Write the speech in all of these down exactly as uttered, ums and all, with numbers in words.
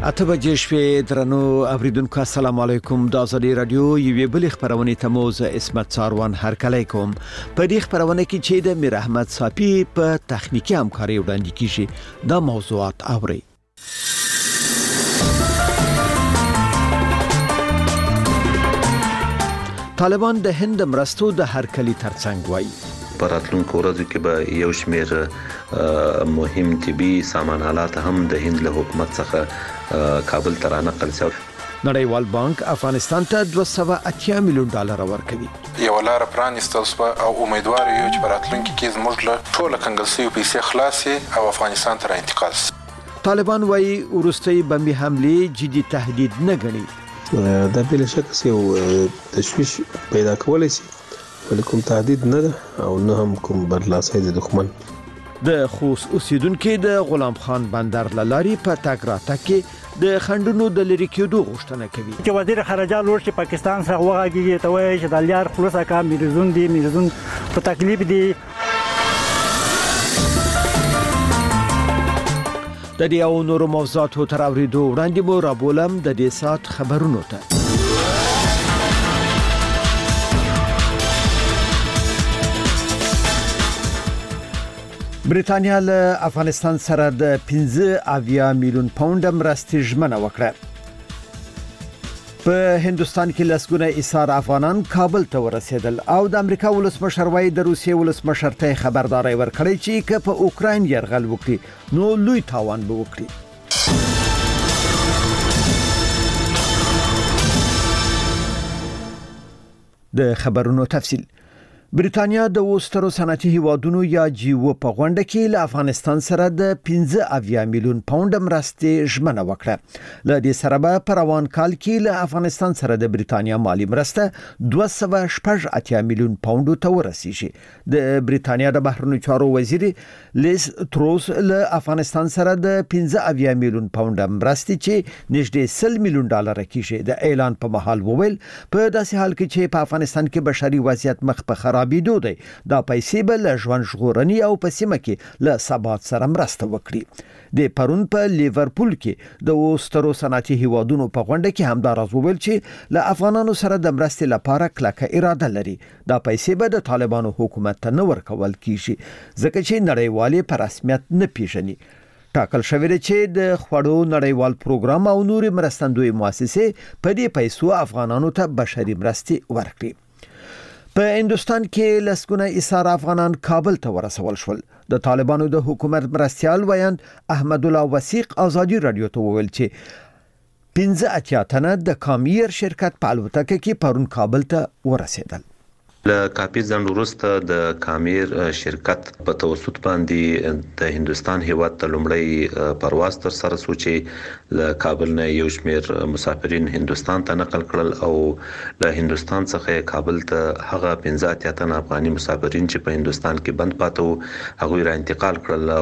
اته بجې شپې درنو اوریدونکو السلام علیکم د ازادي رادیو یوې بلې خبرونه ته موزه اسمت ساروان هرکلی کوم په دې خبرونه کې چې د میر احمد صافي په تخنیکی همکاري وړاندې کیږي د موضوعات اوري. طالبان د هند مرستو د هرکلی ترڅنګ وایي پراتلونکو ورځو کې به یو شمېر مهم طبي سامانالات هم د هند له حکومت څخه کابل ته رانقل شوي. نړیوال بانک افغانستان ته دوه سوه اتیا میلیون ډالر ورکوي. یو لار پرانیستل شو او امیدوار یو چې پراتلونکو کې زموږ له ټول کنګل سوي پیسې خلاصي او افغانستان ته انتقال شي. طالبان وايي ورستي بمبي حمله جدي تهدید نه ګڼي. دا بل شک یو تشویش پیدا کولای شي ولیکم تهدید نه ده او نه هم کوم برلاسي د دښمن. د خوست اوسیدونکو د غلام خان بندر لاري په تاګراته کې د خندونو د لری کېدو غوښتنه کوي. چې وزیر خارجه لور چې پاکستان سره وغږیږي ته وایي چې د لیار خلاصه کا میرزون دي میرزون په تکلیف دي. د دې او نورو موضوعاتو تر اوریدو وړاندې مو رابولم د دې سات خبرونو ته. برېټانیا له افغانستان سره د پنځه اویا میلیون پاونډ مرستې ژمنه وکړه. په هندستان کې لسګونه ایثار افغانان کابل ته ورسېدل او د امریکا ولسمشر وايي د روسیې ولسمشر ته خبرداري ورکړي چې که په اوکراین يرغل وکړي نو لوی تاوان به وکړي. د خبرونو تفصیل. برېټانیا د وسترو صنعتي هیوادونو یا جیو په غونډه کې له افغانستان سره د پنځه اویا میلیون پاونډ مرستې ژمنه وکړه. له دې سره به په روان کال کې له افغانستان سره د برېټانیا مالی مرسته دوه سوه شپږ اتیا میلیون پاونډ ته ورسیږي. د برېټانیا د بهرنیو چارو وزیر لیز تروس له افغانستان سره د پنځه اویا میلیون پاونډ مرستې چې نږدې سل میلیون ډالر کېږي د اعلان په محل وویل په داسې حال کې چې په افغانستان کې بشري وضعیت مخ په خرابېدو دی دا پیسې به له ژوند ژغورنې او په سیمه کې له ثبات سره مرسته وکړي. د پرون په لیورپول کې د وسترو صنعتي هیوادونو په غونډه کې همداراز وویل چې له افغانانو سره د مرستې لپاره کلکه اراده لري. دا پیسې به د طالبانو حکومت ته نه ورکول کیږي ځکه چې نړیوالې په رسمیت نه پیژني. ټاکل شوی دی چې د خوړو نړیوال پروګرام او نوري مرستندوی مؤسسې په دې پیسو افغانانو ته بشري مرستې ورکړي. په هندستان کې لسګونه ایثار افغانان کابل ته ورسول شول. د طالبانو د حکومت مرستيال ویاند احمد الله وثیق ازادي رادیو ته وویل چې پنځه اتیا تنه د کامیر شرکت په الوتکه کې پرون کابل ته ورسېدل. له کافي ځنډ وروسته د کامیر شرکت په توسط باندې د هندستان هیواد ته لومړی پرواز تر سره شو چې له کابل نه یو شمېر مسافرین هندستان ته نقل کړل او له هندستان څخه کابل ته هغه پنځه اتیا تنه افغاني مسافرین چې په هندستان کې بند پاتې وو هغوی را انتقال کړل.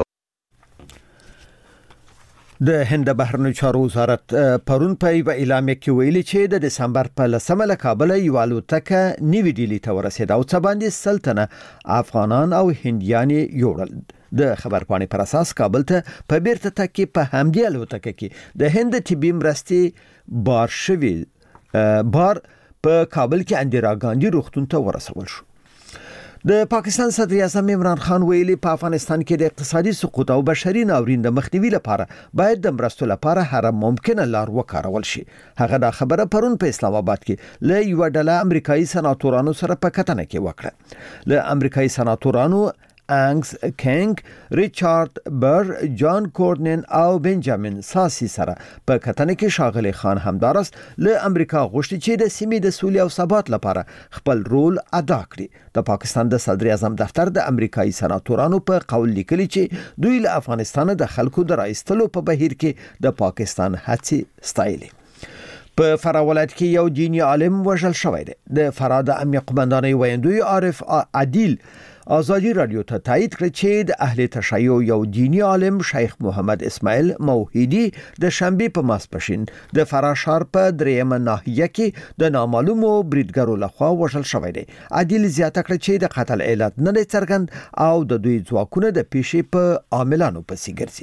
د هند بهرنیو چارو وزارت پرون په یو اعلامیه کې ویلي چې د دسمبر په لسمه له کابل یو الوتکه نیوی ډیلی ته ورسېده او څه باندې سلطنه افغانان او هندیان یوړل. د خبرپاڼې پر اساس کابل ته په بیرته تګ کې په همدې الوتکه کې د هند طبي مرستې بار شوی بار په کابل کې اندرا ګاندھی روغتون ته ورسول شو. د پاکستان صدر اعظم عمران خان ویلي په افغانستان کې د اقتصادي سقوط او بشري ناورین د مخنیوي لپاره باید د مرستو لپاره هر ممکنه لار وکارول شي. هغه دا خبره پرون په اسلام آباد کې له یو ډله امریکایي سناتورانو سره په کتنه کې وکړه. له امریکایي سناتورانو انګز کینګ، ریچارد بر، جان کورنن او بنجامین ساسی سره په کتنه کې شاغلي خان همدارس له امریکا غوښتي چې د سیمې د سولې او ثبات لپاره خپل رول ادا کړي. د پاکستان د صدر اعظم دفتر د امریکایي سناتورانو په قول لیکلي چې دوی له افغانستان د خلکو د راایستلو په بهیر کې د پاکستان هڅې ستایلي. په فراه ولایت کې یو دیني عالم وژل شوی دی. د فراه د امنیه قومندانۍ ویاندوی عارف عادل ازادي رادیو ته تایید کړ چې د اهل تشیع یو دینی عالم شیخ محمد اسماعیل موحدی د شنبه په ماسپښین د فراه ښار په دریمه ناحیه کې د نامعلومو بریدګرو لخوا وژل شوی دی. عادل زیاته کړ چې د قتل علت نه څرګند او د دوی ځواکونه د پیښې په عاملانو پسې ګرځي.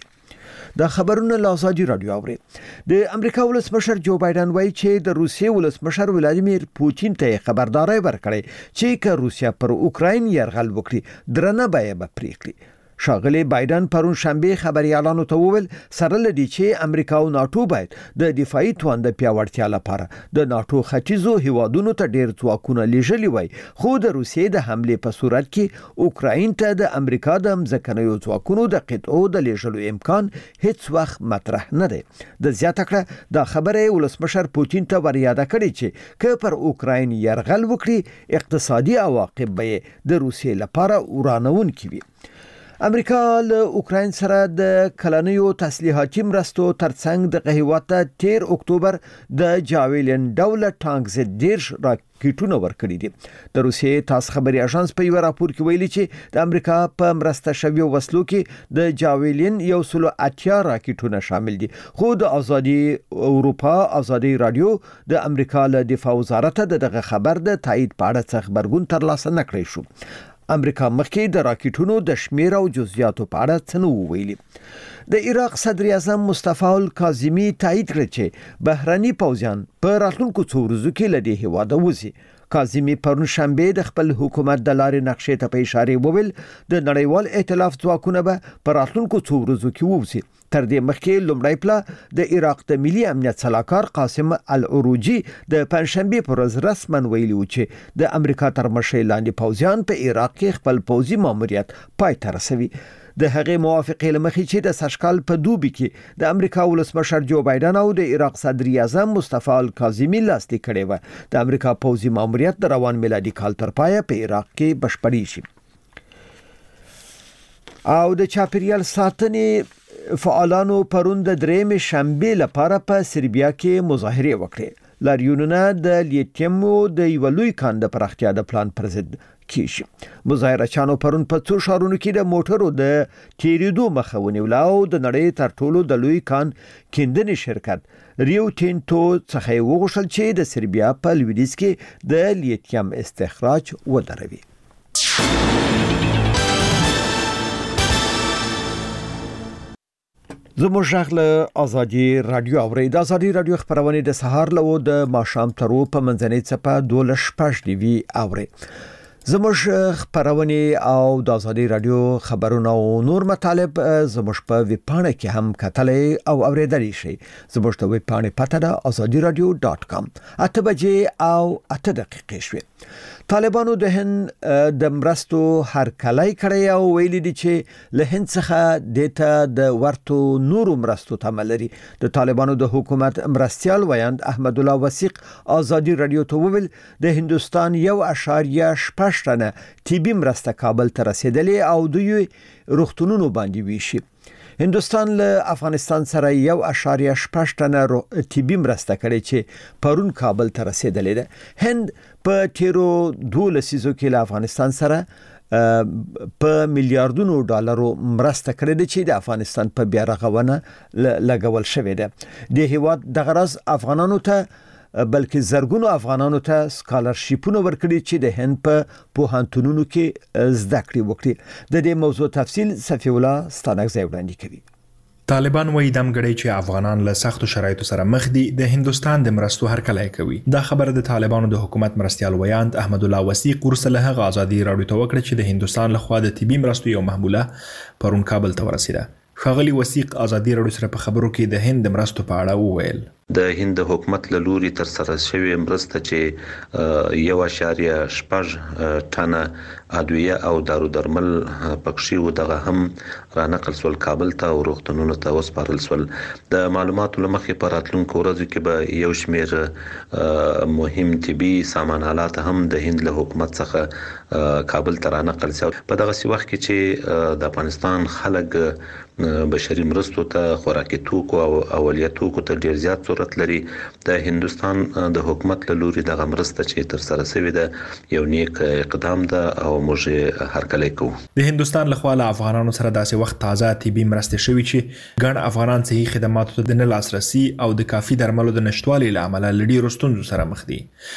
دا خبرونه له ازادي رادیو اوري. د امریکا ولسمشر جو بایدن وایي چې د روسیې ولسمشر ولادیمیر پوتین ته خبرداري ورکړې چې که روسیا پر اوکراین یرغل وکړي درنه به به پریکړي. شاغلی بایدن پرون شنبه خبريالانو ته وویل سره لدی چې امریکا او ناتو باید د دفاعي توان د پیاوړتیا لپاره د ناتو ختیځو هیوادونو ته ډیر ځواکونه لیږلي وای، خو د روسیې د حمله په صورت کې اوکراین ته د امریکا د مځکنیو ځواکونو د قطعو د لیږلو امکان هیڅ وخت مطرح نه دی. د زیاته کړه دا خبره ولسمشر پوتین ته ورياده کړي چې که پر اوکراین یرغل وکړي اقتصادي عواقب به د روسیې لپاره ورانونکي وي. امریکا له اوکراین سره د کلنیو تسلیحاتي مرستو ترڅنګ د هیواد تیر اکتوبر د جاویلین ډول ټانک زد دیرش راکټونه ورکړي دي. د روسیې تاس خبري اژانس په یو راپور کې ویلي چې د امریکا په مرسته شویو وسلو کې د جاویلین یو سلو اتیا راکټونه شامل دي، خو د ازادي اروپا ازادي رادیو د امریکا له دفاع وزارت دغه خبر د تایید په اړه خبرګون ترلاسه نکړی شو. امریکا مخکې د راکټونو د شمیر او جزئیاتو په اړه څه نو ویلي. د عراق صدر اعظم مصطفی الکاظمی تایید کړ چې بهراني پوځیان په راتلونکو څو ورځو کې له دې هیواده وځي. کاظمی پرون شنبه د خپل حکومت د لارې نقشې ته په اشاره وویل د نړیوال ائتلاف ځواکونه به په راتلونکو څو ورځو کې وځي. تر دې مخکې لومړی پلا د عراق د ملي امنیت صلاحکار قاسم العروجي د پنځشنبه پر ورځ رسماً ویلي و چې د امریکا تر مشرۍ لاندې پوځیان په عراق کې خپل پوځي ماموریت پای ته رسوي. د هغې موافقې لمخې چې د سشکال په دوبي کې د امریکا ولسمشر جو بایدن او د عراق صدر اعظم مصطفی الکاظمی لاسلیک کړی و د امریکا پوځي ماموریت د روان میلادي کال تر پایه په عراق کې بشپړی شي. او د چاپیریال ساتنې فعالانو پرون د درېمې شنبه لپاره په سربیا کې مظاهره وکړه. لاریونونه د لیتیم د یو لوی کان د پراختیا د پلان پر ضد کیږي. مظاهره چانو پرون په څو ښارونو کې د موټرو د تیریدو مخه ونیوله او د نړۍ تر ټولو د لوی کان کیندنې شرکت ریو تینتو څخه وغوښتل چې د سربیا په لویدیځ کې د لیتیم استخراج ودروي. زموږ ژغ له ازادي رادیو اوري. د ازادي رادیو خبرونه د سهار له د ماښام ترو په منځنۍ څپه دولس شپږ نیوي اوري. زموږ خبرونه او د ازادي رادیو خبرونه او نور مطالب زموږ په ویب پاڼه کې هم کتلې او اوریدلای شئ. زموږ ته ویب پاڼه پته ده azadi radio dot com. اته بجې او اته دقیقې شوې. طالبانو د هند د مرستو هرکلی کړی او ویلي دي چې له هند څخه دته د ورتو نورو مرستو تمه لري. د طالبانو د حکومت مرستيال ویاند احمد الله وثیق ازادي رادیو ته وویل د هندستان یو اشاریه شپږ ټنه طبي مرسته کابل ته رسیدلې او دوی روغتونونو باندې ویشي. هندستان له افغانستان سره یو اشاریه شپږ ټنه طبي مرسته کړې چې پرون کابل ته رسیدلې ده. هند په تیرو دوه لسیزو کې له افغانستان سره په میلیارډونو ډالرو مرسته کړې ده چې د افغانستان په بیا رغونه لګول شوې ده. د هیواد د غرض افغانانو ته بلکې زرګونو افغانانو ته سکالرشیپونه ورکړي چې د هند په پوهنتونونو کې زده کړې وکړي. د دې موضوع تفصیل صفی الله ستانکزی وړاندې کوي. طالبان وایي دمګړی چې افغانان له سختو شرایطو سره مخ دي د هندستان د مرستو هرکلی کوي. دا خبره د طالبانو د حکومت مرستيال ویاند احمد الله وثیق ورسره هغه ازادي رادیو ته وکړه چې د هندستان لخوا د طبي مرستو یو محموله پرون کابل ته ورسیده. ښاغلي وثیق ازادي رادیو سره په خبرو کې د هند مرستو په اړه وویل. د هند حکومت له لوري تر سره شوی مرسته چې یو اشاریه شپږ ټنه ادویه او دارو درمل پکښې و دغه هم را نقل سول کابل ته او روغتونونو ته وسپارل سول. د معلوماتو لمخې په راتلونکو ورځو کې به یو شمېر مهم طبي سامانالات هم د هند له حکومت څخه کابل ته را نقل شول. په دغه وخت کې چې د افغانستان خلک بشري مرستو ته خوراکي توکو او اولیه توکو ته ډیر زیات ضرورت لري. د هندستان د حکومت له لوري د مرسته چې تر سره شوی ده یو نیک اقدام ده او موږ هرکلی کوو. د هندستان له خوا له افغانانو سره داسې وخت تازه طبي مرستې شوي چې ګڼ افغانان صحي خدماتو ته د نه لاسرسي او د کافي درملو د نشټوالي له امله له ډېرو ستونزو سره مخ دي.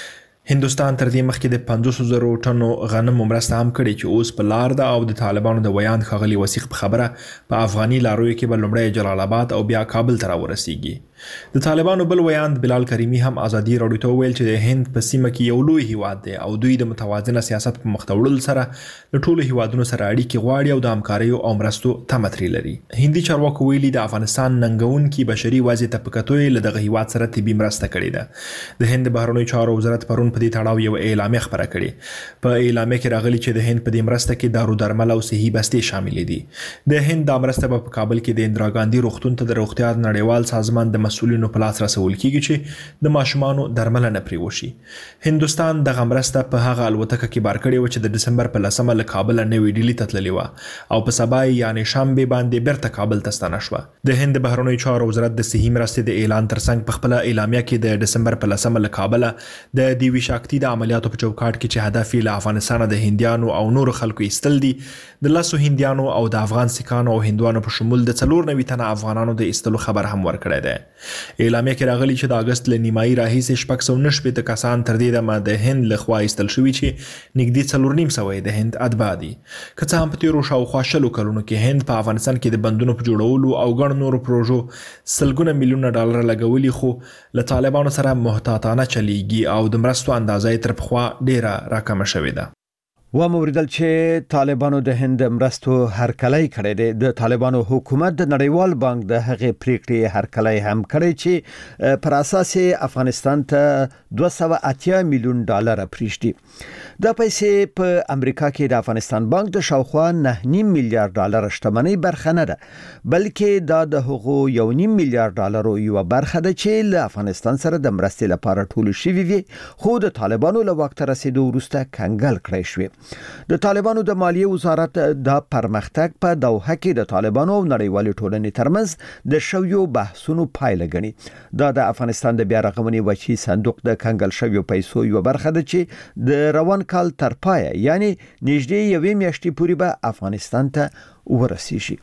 هندوستان تر دې مخکې د پنځوس زره ټنو غنمو مرسته هم کړې چې اوس په لار ده او د طالبانو د ویاند ښاغلي وثیق په خبره په افغاني لارویو کې به لومړی جلال آباد او بیا کابل ته راورسیږي. د طالبانو بل ویاند بلال کریمي هم ازادي راډیو ته وویل چې د هند په سیمه کې یو لوی هیواد دی او دوی د متوازنه سیاست په مخ ته وړلو سره له ټولو هیوادونو سره اړیکې غواړي او د همکاریو او مرستو تمه ترې لري. هندي چارواکو ویلي د افغانستان ننګونکي بشري وضع ته په کتو یې له دغه هیواد سره طبي مرسته کړې ده. د هند بهرنیو چارو وزارت پرون په دې تړاو یو اعلامیه خپره کړې. په اعلامیه کې راغلي چې د هند په دې مرسته کې دارو درمل او صحي بستې شاملې دي. د هند دا مرسته په کابل کې د اندرا ګاندي روغتون ته د روغتیا نړیوال سازمان د مسؤلینو په لاس رسول کیږي چې د ماشومانو درملنه پرې وشي. هندوستان دغه مرسته په هغه الوتکه کې بار کړې و چې د دسمبر په لسمه له کابل نوې ډیلی ته تللې وه او په سبا یعنی شنبه باندې بیرته کابل ته ستنه شوه. د هند بهرنیو چارو وزارت د صحي مرستې د اعلان ترڅنګ په خپل اعلامیه کې د دسمبر په لسمه له کابل د دیوی شاکتی د عملیاتو په چوکاټ کې چې هدف یې له افغانستان د هندیانو او نورو خلکو ایستل دي د لاسو هندیانو او د افغان سکانو او هندوانو په شمول د څلور نوي تنه افغانانو د ایستلو خبر هم ورکړی دی. اعلامیه کې راغلي چې د اگست له نیمایي راهیسې شپږ سوه نهه شپېته کسان تر دې دمه د هند له خوا ایستل شوي چې نږدې څلور نیم سوه د هند اتباع دي. که څه هم په تېرو شاوخوا شلو کلونو کې هند په افغانستان کې د بندونو په جوړولو او ګڼو نورو پروژو سلګونه میلیونه ډالر لګولي خو له طالبانو سره محتاطانه چلیږي او د مرستو اندازه یې تر پخوا ډېره راکمه شوې ده. و موریدل چې طالبانو د هند مرستو هرکلی کړی دی. د طالبانو حکومت د نړیوال بانک د هغې پریکړې هرکلی هم کړی چې پر اساس افغانستان ته دوه سوه اتیا میلیون ډالر پریږدي. دا پیسې په امریکا کې د افغانستان بانک د شاوخوا نه نیم میلیارډ ډالر شتمنۍ برخه نه ده بلکې دا د هغو یو نیم میلیارډ ډالرو یو برخه ده چې له افغانستان سره د مرستې لپاره ټول شوي وي خو د طالبانو له واک ته رسیدو وروسته کنګل کړی شوی. د طالبانو د مالیې وزارت د پرمختګ په دوحه کې د طالبانو او نړیوالې ټولنې ترمنځ د شویو بحثونو پایله ګڼي. دا د افغانستان د بیا رغونې وچی صندوق د کنګل شویو پیسو یو برخه ده چې د روان کال تر پایه یعنی نږدې یوې میاشتې پورې به افغانستان ته ورسیږي.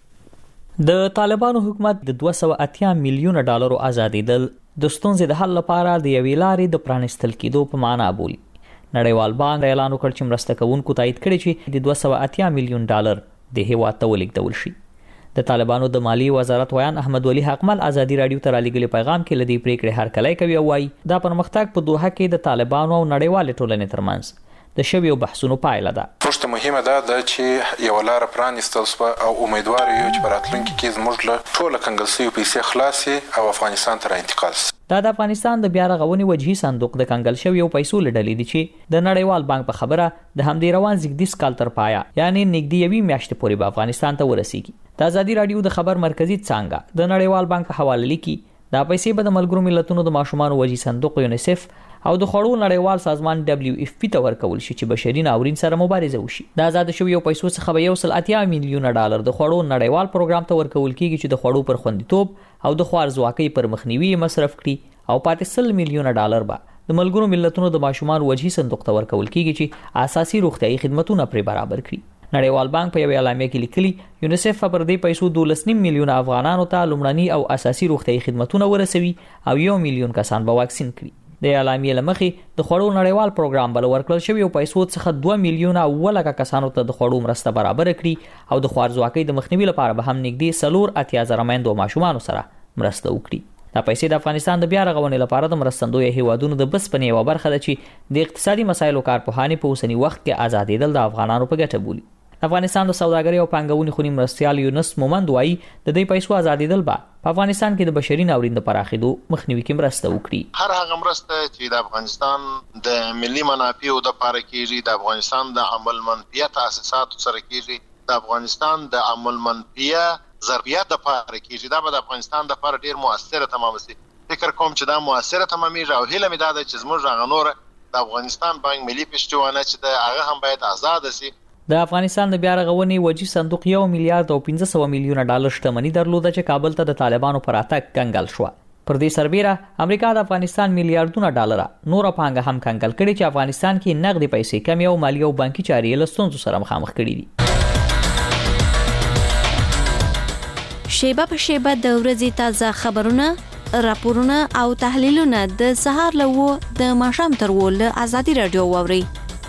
د طالبانو حکومت د دوه سوه اتیا میلیونه ډالرو آزادېدل د ستونزې د حل لپاره د یوې لارې د پرانیستل کېدو په معنا بولي. نړیوال بانک اعلان وکړ چې مرسته کوونکو تایید کړي چې د دوه سوه اتیا میلیون ډالر د هیواد ته ولېږدول شي. د طالبانو د مالیې وزارت ویان احمد ولی حقمل ازادي راډیو ته رالیږلي پیغام کې لدی پریکړې هرکلی کوي او وايي دا پرمختګ په دوحه کې د طالبانو او نړیوالې ټولنې ترمنځ د شویو بحثونو پایله ده. پښته مهمه ده د چې یو لار پرانیستل سو او امیدوار یو چې براتلونکي کې زموږ له ټوله کنګل سوي پیسې خلاصي او افغانستان ته انتقال شي. دا د افغانستان د بیا رغونې وجهي صندوق د کنګل شویو پیسو لډلې دي چې د نړیوال بانک په خبره د همدې روان زیږدیز کال تر پایا یعنی نږدې یوې میاشتې پورې به افغانستان ته ورسیږي. د ازادي راډیو د خبر مرکزی څانګه د نړیوال بانک حواله لیکي دا پیسې به د ملګرو ملتونو د ماشومان وجهي صندوق یونیسف او د خړو نړیوال سازمان دبليو اف پی ته ورکول شي چې بشري ناورین سره مبارزه وشي. د آزاد شویو پیسو څخه به یو سل اتیا میلیونه ډالر د خړو نړیوال پروګرام ته ورکول کیږي چې د خړو پر خوندیتوب او د خوارزواکۍ پر مخنیوي مصرف کړي او پاتې سل میلیونه ډالر به د ملګرو ملتونو د ماشومان وجهي صندوق ته ورکول کیږي چې اساسي روغتيایي خدماتونه پرې برابر کړي. نړیوال بانک په یو اعلامیه کې لیکلي یونیسف پر دې پیسو دولس نیم میلیونه افغانانو ته لومړني او اساسي روغتيایي خدماتونه ورسوي او یو میلیون کسان به واکسین کړي. د اعلامیې لمخې د خړو نړیوال پروګرام بل ورکړل شوی او پیسو څخه دوه میلیونه او لکه کسانو ته د خړو مرسته برابر کړي او د خوارزواکۍ د مخنیوي لپاره به هم نږدې سلور اتیا زره میندو ماشومانو سره مرسته وکړي. دا پیسې د افغانستان د بیا رغونې لپاره د مرستندوی هیوادونو د بسپنې یوه برخه ده چې د اقتصادي مسایلو کارپوهانې په اوسني وخت کې آزادېدل د افغانانو په ګټه بولي. افغانستان د سوداګرۍ او پانګونې خونی مرستیال یونس مومند وایي د دې پیسو آزادېدل به په افغانستان کې د بشري ناورین د پراخېدو مخنیوي کې مرسته وکړي. هر هغه مرسته چې د افغانستان د ملي منافعو د لپاره کېږي د افغانستان د عمل منفیه تاسیساتو سره کېږي د افغانستان د عمل منفیه ضربیات د لپاره کېږي دا به د افغانستان د لپاره ډیر موثره تمام شي. فکر کوم چې دا موثره تمامېږي او هیله مې دا ده چې زموږ هغه نور د افغانستان بانک ملي پښتوانه چې د هغه هم باید آزاد شي. د افغانستان د بیا رغونې وجهي صندوق یو میلیارډ او پنځه سوه میلیونه ډالر شتمنۍ درلوده چې کابل ته د طالبانو پر اتګ کنګل شو. پر دې سربېره امریکا د افغانستان میلیارډونه ډالر نور پانګه هم کنګل کړي چې افغانستان کې نقدي پیسې کم او مالی او بانکي چارې له ستونزو سره مخامخ کړي دي. شیبه په شیبه د ورځې تازه خبرونه راپورونه او تحلیلونه د سهار له و د ماښام تر و له ازادي رادیو واوري.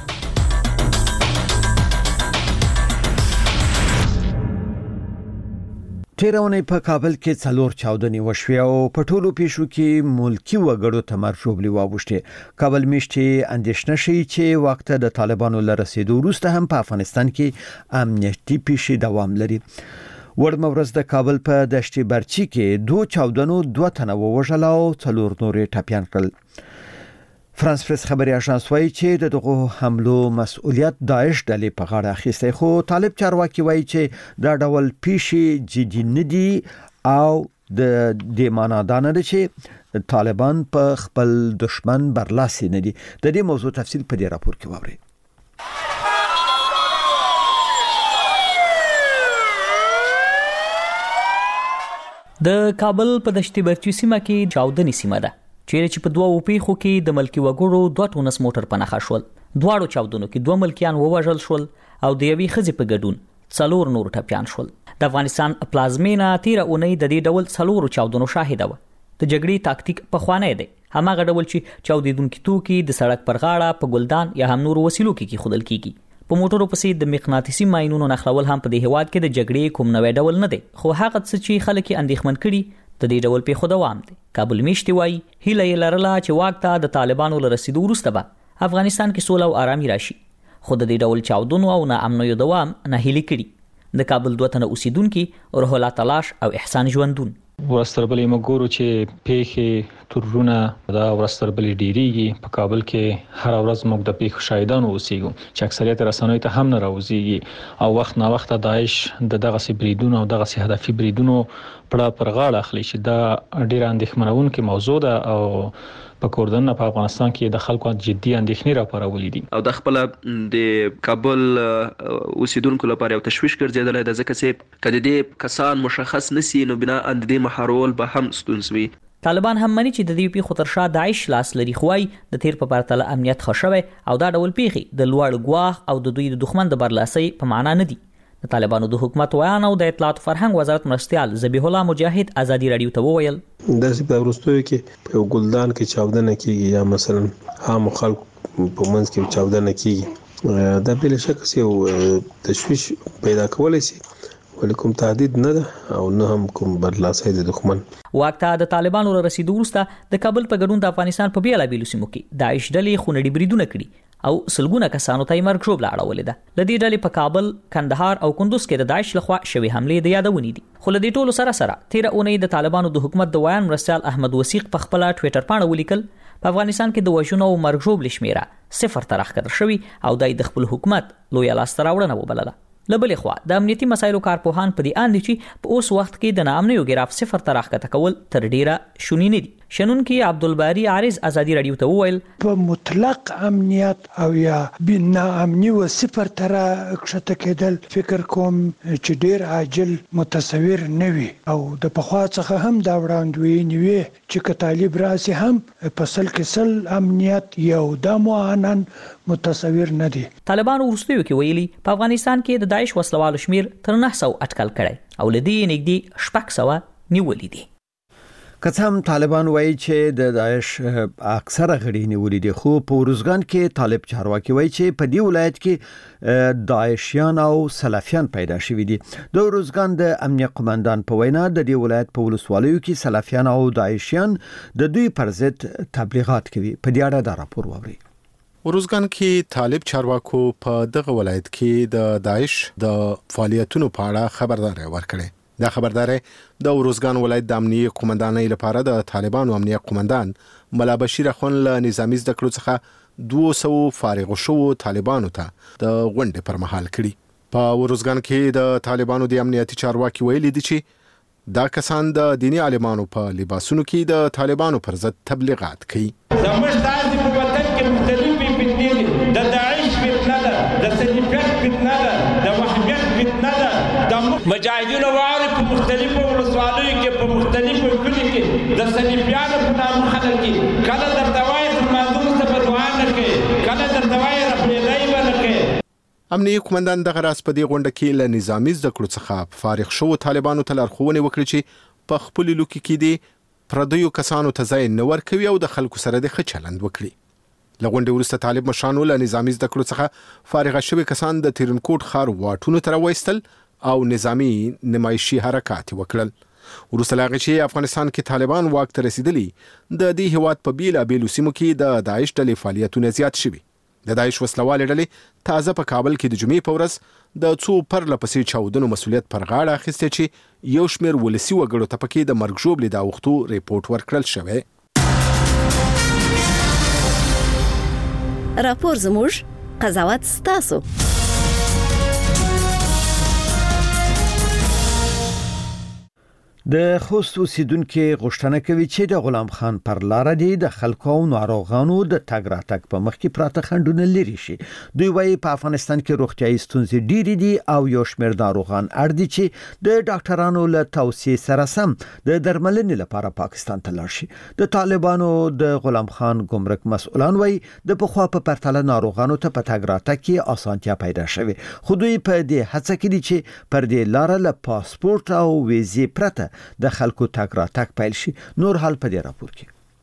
تیرونه په کابل کې څلور چاودنې وشوې او په ټولو پیښو کې ملکی وګړو ته مرجوبلي واوښتې. کابل میشتي اندېښنه شي چې وخت د طالبانو له رسیدو وروسته هم په افغانستان کې امنیتي پیښې دوام لري. وړمه ورځ د کابل په دشتي برچي کې دوه چاودنو دوه تنه ووژل او څلور نورې ټپيان کړل. فرانس پریس خبري اژانس وايي چې دغه حملو مسؤلیت داعش ډلې په غاړه اخیستی، خو طالب چارواکي وايي چې دا ډول پیښې جدي نه دي او د دې معنا دا نه ده چې طالبان په خپل دشمن برلاسي نه دي. د دې موضوع تفصیل په دې راپور کې واورئ. د کابل په دشتي برچي سیمه کې چاودنې سیمه ده چیرې چې په دوه پیښو کې د ملکی وګړو دوه ټونس موټر په نښه شول. دواړو چاودنو کې دوه ملکیان ووژل شول او د یوې ښځې په ګډون څلور نور ټپيان شول. د افغانستان پلازمینه تیره اونۍ د دې ډول څلورو چاودنو شاهده وه. د جګړې تاکتیک په خوانه دی هماغه ډول چې چاودیدونکي توکي د سړک پر غاړه په ګلدان یا هم نور وسیلو کې کېښودل کیږي. په موټرو پسې د مقناطیسي ماینونو نښلول هم په دې هیواد کې د جګړې کوم نوې ډول نه دی، خو هغه څه چې خلک یې اندېښمن کړي د دې ډول پیښو دوام دی. کابل میشتي وايي هیله یې لرله چې واک ته د طالبانو له رسیدو وروسته به افغانستان کې سوله او آرامي راشي، خو د دې ډول چاودنو او ناامنیو دوام ناهیلي کړي. د کابل دوه تنه اوسیدونکي روح الله تلاش او احسان ژوندون ورستربلې مګورو چې پیښې تورونه دا ورستربلې ډیریږي. په کابل کې هر ورځ موږ د پیښو شاهدان اوسېږو چې اکثریت رسنیو ته هم نه راوځي او وخت نا وخت داعش د دغه سي بریدونو او دغه سي هدفي بریدونو پړه پر غاړه اخلي چې دا ډیره اندېښمنونکې موضوع ده او په کوردن په افغانستان کې د خلکو جدي اندېښنې راپارولې دي او د خپل د کابل اوسیدونکو لپاره یو تشویش ګرځیدل د ځکه چې کله دې کسان مشخص نسی نو بنا اند دې محرول به هم ستونزوي. طالبان هم مني چې د دې پیښو تر شا داعش لاس لري، خو وايي د تیر په پرتله امنیت ښه شوی او دا ډول پیښې د لوړ ګواښ او د دوی د دښمن د برلاسۍ په معنا نه دي. د طالبانو د حکومت ویان او د اطلاعات فرهنګ وزارت مرستيال ذبیح الله مجاهد ازادي رادیو ته وویل داسې په ورستوي کې په ګلدان کې چاودنه کیږي یا مثلا عام خلک په منځ کې چاودنه کیږي، دا بل شک یو تشویش پیدا کولای شي ولیکم تهدید نه ده او نه هم کوم برلاسۍ د دښمن. واکته د طالبانو له رسیدو وروسته د کابل په ګډون د افغانستان په بیلابیلو سیمو کې داعش ډلې خونړي بریدونه کړي او سلګونه کسانو ته مرګ ژوبله اړولې ده. د دې ډلې په کابل، کندهار او کندوز کې د داعش لخوا شوې حملې د یادونې دي. خو له دې ټولو سره سره تیره اونۍ د طالبانو د حکومت د ویان مرستيال احمد وثیق په خپل ټوئیټر باندې ولیکل په افغانستان کې د وژنو او مرګ ژوبلې شمیره صفر ته راښکته شوی او دای د خپل حکومت لوی لاسته راوړنه وبلله. لبلې خوا د امنیتي مسایلو کارپوهان په دې اند چې په اوس وخت کې د ناامنیو ګراف صفر ته راښکته کول تر ډیره شونی نه دي. شنونکي عبدالباری عارض ازادي رادیو ته وویل په مطلق امنیت او یا بنا امنی و صفر تر کښته کېدل فکر کوم چې ډیر عاجل متصور نه وي او د پخوا څخه هم دا وړاندوینې وي چې که طالب راسي هم په سل کې سل امنیت یو د معانن متصور نه دي. طالبانو وروستیو کې ویلي په افغانستان کې د داعش وسلوالو شمیر تر نه سوه اټکل کړی او لدې نږدې شپږ سوه نیولې دي. که هم طالبان وایي چې د داعش اکثره غړي نیولې دي، خو په ورزګان کې طالب چارواکي وایي چې په دې ولایت کې داعشیان او سلفیان پیدا شوي دي. د ورزګان د امنیه قومندان په وینا د دې ولایت په ولسوالیو کې سلفیان او داعشیان د دوی پر ضد تبلیغات کوي. په دې اړه دا راپور واورئ. ورزګان کې طالب چارواکو په دغه ولایت کې د داعش د فعالیتونو په اړه خبرداري ورکړه. دا خبرداري د ورزګان ولایت د امنیه قومندانۍ لپاره د طالبانو امنیه قومندان ملا بشیر اخون له نظامی زده کړو څخه دوه سوه فارغ شو طالبانو ته د غونډې پر مهال کړي. په ورزګان کې د طالبانو د امنیتي چارواکي ویلي دي چې دا کسان د دینی عالمانو په لباسونو کې د طالبانو پر ضد تبلیغات کوي. زموږ تاسو په وطن کې مختلفې فتنې دي، د داعش فتنه ده، د سلفیت فتنه ده، د وحدت فتنه ده، د مجاهدینو واره په مختلفو ولسوالیو کې په مختلفو کلیو کې د سلفیانو په نام خلک کې کله درته وایي زمانځونو ته په دعا نه کوي، کله درته وایي رپرېدی به نه کوي. امنیه قومندان دغه راز په دې غونډه کې له نظامی زده کړو څخه فارغ شو طالبانو ته لارښوونې وکړې چې په خپل لوکي کې دي پردیو کسانو ته ځای نه ورکوي او د خلکو سره د ښه چلند وکړي. له غونډې وروسته طالب مشرانو له نظامي زده کړو څخه فارغ شوي کسان د ترینکوټ ښار واټونو ته راوایستل او نظامي نمایشي حرکات وکړل. وروسته له هغې چې افغانستان کې طالبان واک ته رسیدلي، د دې هیواد په بیلابیلو سیمو کې د داعش ډلې فعالیتونه زیات شوي. د داعش وسلوالې ډلې تازه په کابل کې د جمعې په ورځ د څو پرله پسې چاودنو مسؤلیت پر غاړه اخیستی چې یو شمېر ولسي وګړو ته پکې د مرګ ژوبلې د اوښتو ریپورټ ورکړل شوی. راپور زموږ، قضاوت ستاسو. د خوست اوسیدونکو غوښتنه کوي چې د غلام خان پر لار دی د خلکو او ناروغانو د تګ راتګ په مخ کې پراته خنډونه لري شي. دوی وايي په افغانستان کې روغتيایي ستونزې ډېرې دي او یو شمېر ناروغان اړ دي چې د ډاکټرانو له توصیې سره سم د درملنې لپاره پاکستان ته لاړ شي. د طالبانو د غلام خان ګمرک مسؤلان وايي د پخوا په پرتله ناروغانو ته په تګ راتګ کې اسانتیا پیدا شوه، خو دوی په دې هڅه کې دي چې پر دې لار له پاسپورت او ویزې پرته د خلکو تګ راتګ پیل شي. نور حال په دې راپور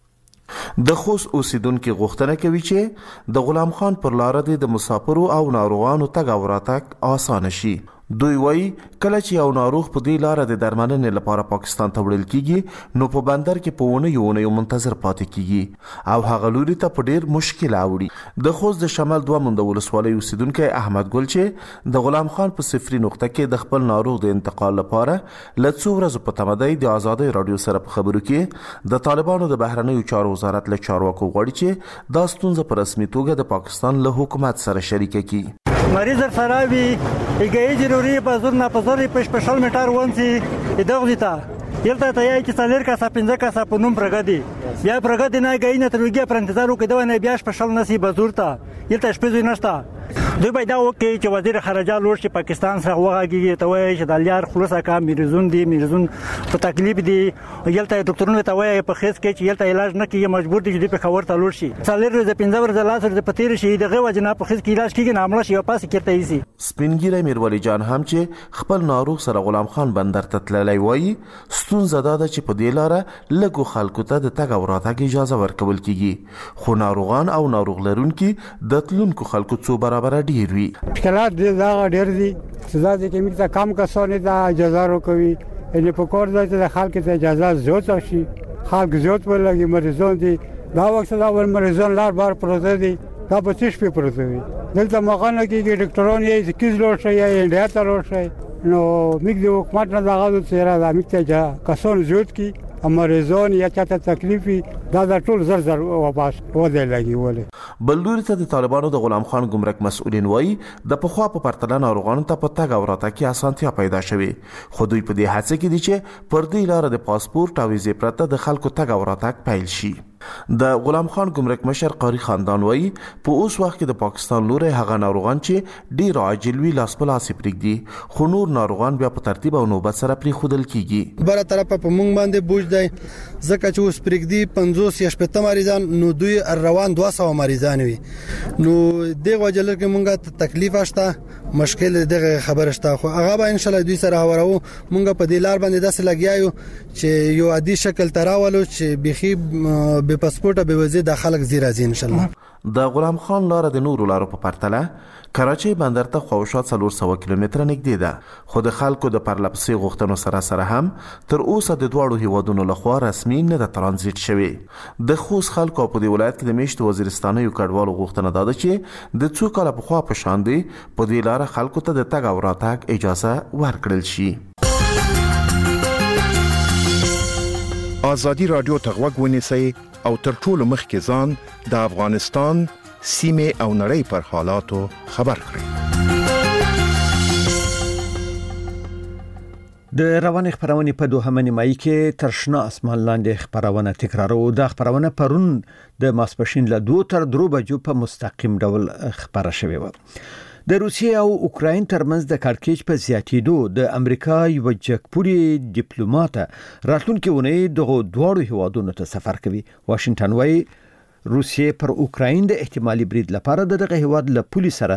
کې. د خوست اوسیدونکو غوښتنه کوي چې د غلام خان پر لار د مسافرو او ناروغانو تګ او راتګ آسان شي. دوی وایي کله چې یو ناروغ په دې لار د درملنې لپاره پاکستان ته وړل کیږي نو په بندر کې په ونه یو یو منتظر پاتې کیږي او هغه لوري ته په ډیر مشکل اوړي. د خوست د شمال دوه مند ولسوالۍ اوسیدونکو احمد ګل چې د غلام خان په صفري نقطه کې د خپل ناروغ د انتقال لپاره لڅو ورځې په تمدای د آزادۍ رادیو سره په خبرو کې د طالبانو د بهرنیو چارو وزارت له چارواکو غواړي چې دا ستونزه په رسمي توګه د پاکستان له حکومت سره شریکه کړي. مریض سراوی ایگه ضروری بازور نپذاری پش پشل میتر ونسی ادغزیتا یلتا تایی که سالر کاسا پنځه کاسا په نوم پرګدي بیا پرګدي نه گئی نه ترګي پر انتظار وکړو نه بیا پشل نسی بازور تا یلتا شپږ نشتا. دوی باید دا وکړي چې وزیر خارجه لور چې پاکستان سره وغږیږي ته وایي چې د لیار خلاصه کا میرزون دي میرزون په تکلیف دي یلته ډاکټرونو ته وایي په خېس کې چې یلته علاج نه کیږي مجبور دي چې په خبر ته لور شي. سالر د پنځه ورځې لاس د پتیر شي دغه وجنه په خېس کې علاج کیږي نه عمله شي او پاس کېته ایسي. سپینګیره میرولی جان هم چې خپل ناروغ سره غلام خان بندر ته تللی وایي ستونزه دا ده چې په دې لاره لږو خلکو ته د تګ او راتګ اجازه ورکول کیږي، خو ناروغان او ناروغ لرونکي د تلونکو خلکو څو برابر ډیر وي. مشکلات دې دا ډېر دي چې دا د کیمیک ته کم کسانه دا اجازه ورکوي ان په کور ځای ته خلک ته اجازه زیات شي، خلک زیات ولګي مریضان دي دا وخت دا ول مریضان لار بار پروت دي دا په تیش په پروت دي دلته مغانه کې ډاکټران یې کیز لور شي یا انډیا ته لور شي نو میګ د حکومت نه دغه سره دا میګ ته کسان زیات کی مریضان یا چاته تکلیفي دا د ټول زر زر واپس وځي لګي ولې. بلوري ته د طالبانو د غلام خان ګمرک مسؤلین وایي د پخوا په پرتله ناروغانو ته په تګ او راتګ کې اسانتیا پیدا شوه، خو دوی په دې هڅه کې دي چې پر دې لار د پاسپورت او ویزې پرته د خلکو تګ او راتګ پیل شي. د غلام خان ګمرک مشر قاری خاندان وایي په اوس وخت کې د پاکستان لوري هغه ناروغان چې ډیر عاجل وی لاس په لاس پرېږدي، خو نور ناروغان بیا په ترتیب او نوبت سره پرې خودل کیږي. بره طرفه په مونږ باندې بوج دی ځکه چې اوس پرېږدي پنځوس یا شپږ مریضان نو دوی روان دوه سوه مریضان وي نو دغه وجل کې مونږه تکلیف شته مشکل دغه خبره شته، خو هغه به ان شاء الله دوی سره هورو مونږ په دې لار باندې داسې لګیایو چې یو عادي شکل تراولو چې بيخي به پاسپورت به وزې د خلک زیرا زی ان شاء الله. د غلام خان لار د نورو لارو په پرتله کراچۍ بندر ته خواوشا څلور سوه کیلومتره نږدې ده، خو د خلکو د پرلپسې غوښتنو سره سره هم تر اوسه د دواړو هیوادونو لخوا رسمي نه ده ترانزیت شوی. د خوست خلکو په دې ولایت کې د میشت وزیرستانیو کډوالو غوښتنه ده چې د څو کاله پخوا په شان دی په دې لار خلکو ته د تګ او راتګ اجازه ورکړل شي. آزادی رادیو ته غوږ ونیسئ او تر ټولو مخکې ځان د افغانستان سیمې او نړۍ پر حالاتو خبر کړئ. د رواني خبرونه په دوهمه نیمایي کې تر شنه اسمان لاندې خبرونه تکرارو. د خبرونه پرون د ماسپښین له دوه تر درو بجو په مستقیم ډول خبره شوې و. د روسیې او اوکراین ترمنځ د کارکېچ په زیاتېدو د امریکا یو جګپوړي ډیپلوماټ راتلونکي ونې دغه دواړو هیوادونو ته سفر کوي. واشنگټن وايي روسیې پر اوکراین د احتمالي برید لپاره دغه هیواد له پولیس سره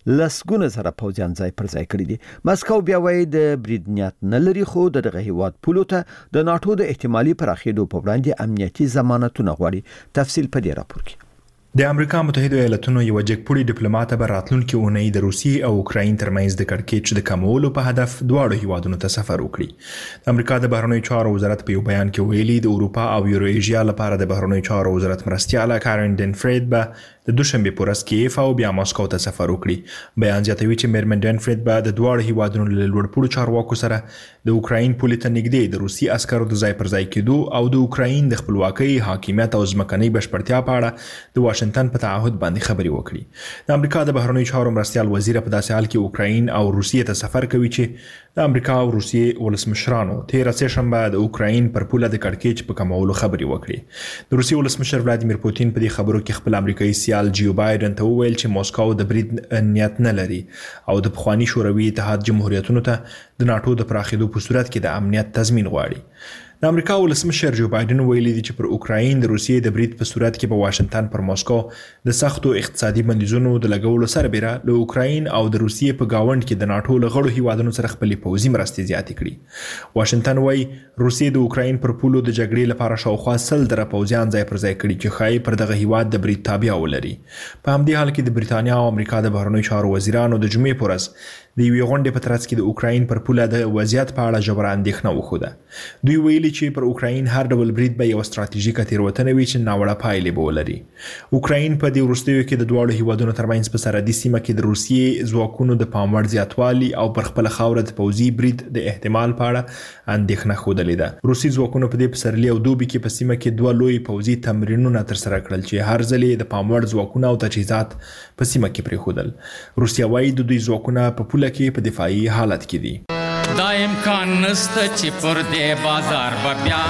لسګونه زره پوځیان ځای پر ځای کړی دي. مسکو بیا وایي د برید نیت نه لري، خو دغه هیواد پولو ته د ناتو د احتمالي پراخېدو په وړاندې امنیتي ضمانتونه غواړي. تفصیل په دې راپور کې. د امریکا متحده ایالاتونو یو جګپوړي ډیپلوماټ به راتلونکي اونۍ د روسیې او اوکراین ترمنځ د کړکېچ د کمولو په هدف دواړو هیوادونو ته سفر وکړي. د امریکا د بهرنیو چارو وزارت په یو بیان کې ویلي د اروپا او یورو ایشیا لپاره د بهرنیو چارو وزارت مرستیاله کارن ډنفرید به د دوشنبه په ورځ کیف او بیا مسکو ته سفر وکړي. بیان زیاتوي چې میرمن ډنفرید به د دواړو هیوادونو له لوړپوړو چارواکو سره د اوکراین پولې ته نږدې د روسي عسکرو د ځای پر ځای کېدو او د اوکراین د خپلواکۍ، حاکمیت او ځمکنۍ بشپړتیا په اړه د واشنگټن په تعهد باندې خبرې وکړي. د امریکا د بهرنیو چارو مرستیال وزیر په داسې حال کې اوکراین او روسیې ته سفر کوي چې د امریکا او روسیې ولسمشرانو تیر سهشنبه د اوکراین پر پوله د کړکېچ په کمولو خبرې وکړي. د روسیې ولسمشر ولادیمیر پوتین په دې خبرو کې خپل امریکایي سیال جیو بایدن ته وویل چې موسکو د برید نیت نه لري او د پخواني شوروي اتحاد جمهوریتونو ته د ناتو د پراخېدو په صورت کې د امنیت تضمین غواړي. د امریکا ولسمشر جو بایدن ویلي دی چې پر اوکراین د روسیې د برید په صورت کې په واشنگټن پر موسکو د سختو اقتصادي بندیزونو د لګولو سربېره له اوکراین او د روسیې په گاوند کې د ناتو له غړو هیوادونو سره خپلې پوځي مرستې زیاتې کړي. واشنگټن وايي روسیې د اوکراین پر پولو د جګړې لپاره شاوخوا سل زره پوځیان ځای پر ځای کړي چې ښایي پر دغه هیواد د برید تابع ولري. په همدې حال کې د بریتانیا او امریکا د بهرنیو چارو وزیرانو د جمعې په ورځ د یوې غونډې په ترڅ کې د اوکراین پر پوله د وضعیت په اړه ژوره اندېښنه وښوده. دوی ویلي چې پر اوکراین هر ډول برید به یو ستراتیژیکه تېروتنه وي چې ناوړه پایلې به ولري. اوکراین په دې وروستیو کې د دواړو هیوادونو ترمنځ په سرحدي سیمه کې د روسیې ځواکونو د پام وړ زیاتوالي او پر خپله خاوره د پوځي برید د احتمال په اړه اندېښنه ښودلې ده. روسي ځواکونو په دې پسرلي او دوبي کې په سیمه کې دوه لوی پوځي تمرینونه ترسره کړل چې هر ځل یې د پام وړ ځواکونه او تجهیزات په سیمه کې پرېښودل. روسیه وايي د دوی ځواکونه په پوله کې په دفاعي حالت کې دي. دا امکان نشته چې پر دې بازار به بیا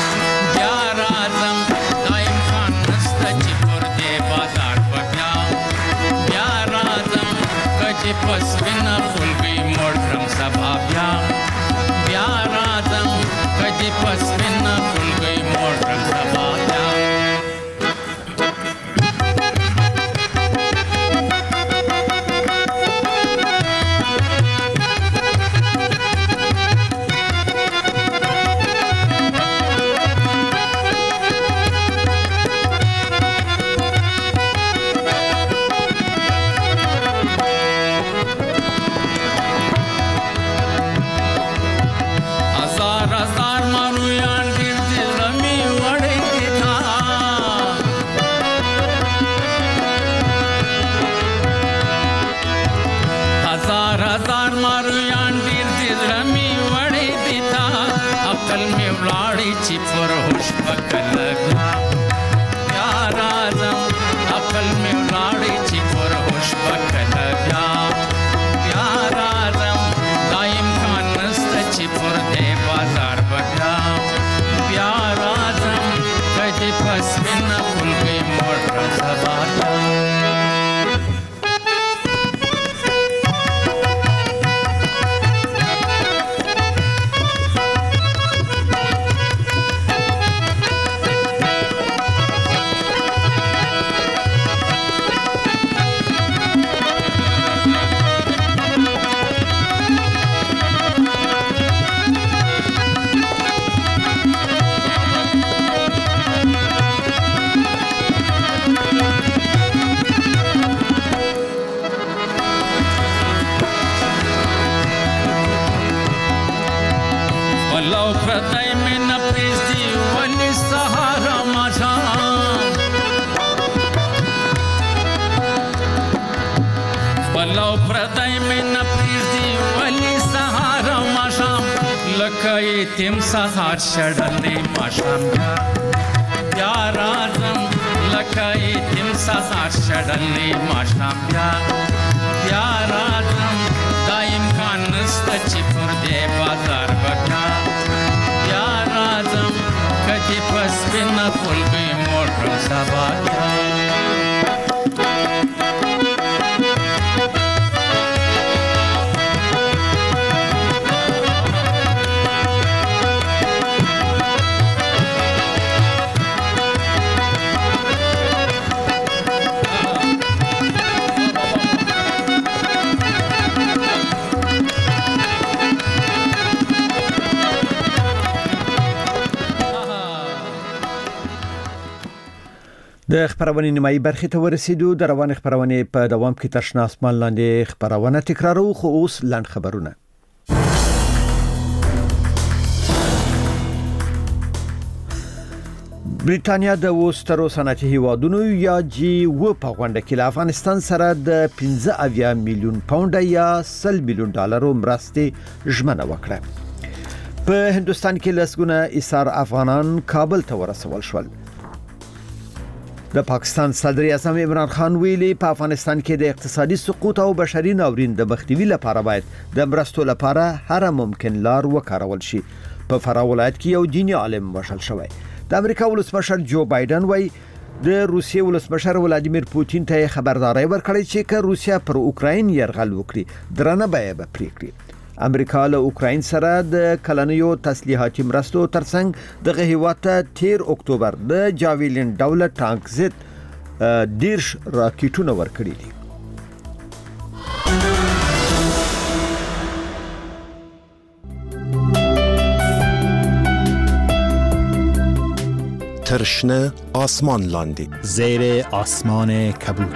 بیا راځم. دا امکان نشته چې پر دې بازار به بیا بیا راځم. کچې پس وینه خلګۍ موړ کړم سبا بیا بیا راځم. کچې پس وینه خلګۍ موړ کړم سبا بیا. تیم سهار شړلې ماشام بیا راځم. لکه تیم سهار شړلې ماشام بیا بیا راځم. دا امکان نشته چې پر دې بازار به بیا بیا راځم. کچې پس وینه خلګۍ موړ کړم سبا بیا. د خبرونې نیمایي برخې ته ورسېدو. د روان خبرونې په دوام کې تر شنه اسمان لاندې خبرونه تکرارو، خو اوس لاند خبرونه. بریټانیا د وسترو صنعتي هیوادونو یا جی و په غونډه کې له افغانستان سره د پنځه اویا میلیون پاونډ یا سل میلیون ډالرو مرستې ژمنه وکړه. په هندوستان کې لسګونه ایثار افغانان کابل ته ورسول شول. د پاکستان صدر اعظم عمران خان ویلي په افغانستان کې د اقتصادي سقوط او بشري ناورین د مخنیوي لپاره باید د مرستو لپاره هر ممکن لار وکارول شي. په فراه ولایت کې یو دیني عالم وشل شوی. د امریکا ولسمشر جو بایدن وایي د روسیې ولسمشر ولادیمیر پوتین ته خبرداري ورکړې چې که روسیا پر اوکراین یرغل وکړي درنه به یې پریکړي. امریکا له اوکراین سره د کلنیو تسلیحاتي مرستو ترڅنګ دغه هیواد ته تیر اکتوبر د جاویلین ډول ټانک ضد دیرش راکټونه ورکړي دي. ترشنه آسمان لاندې زیر آسمان کبود.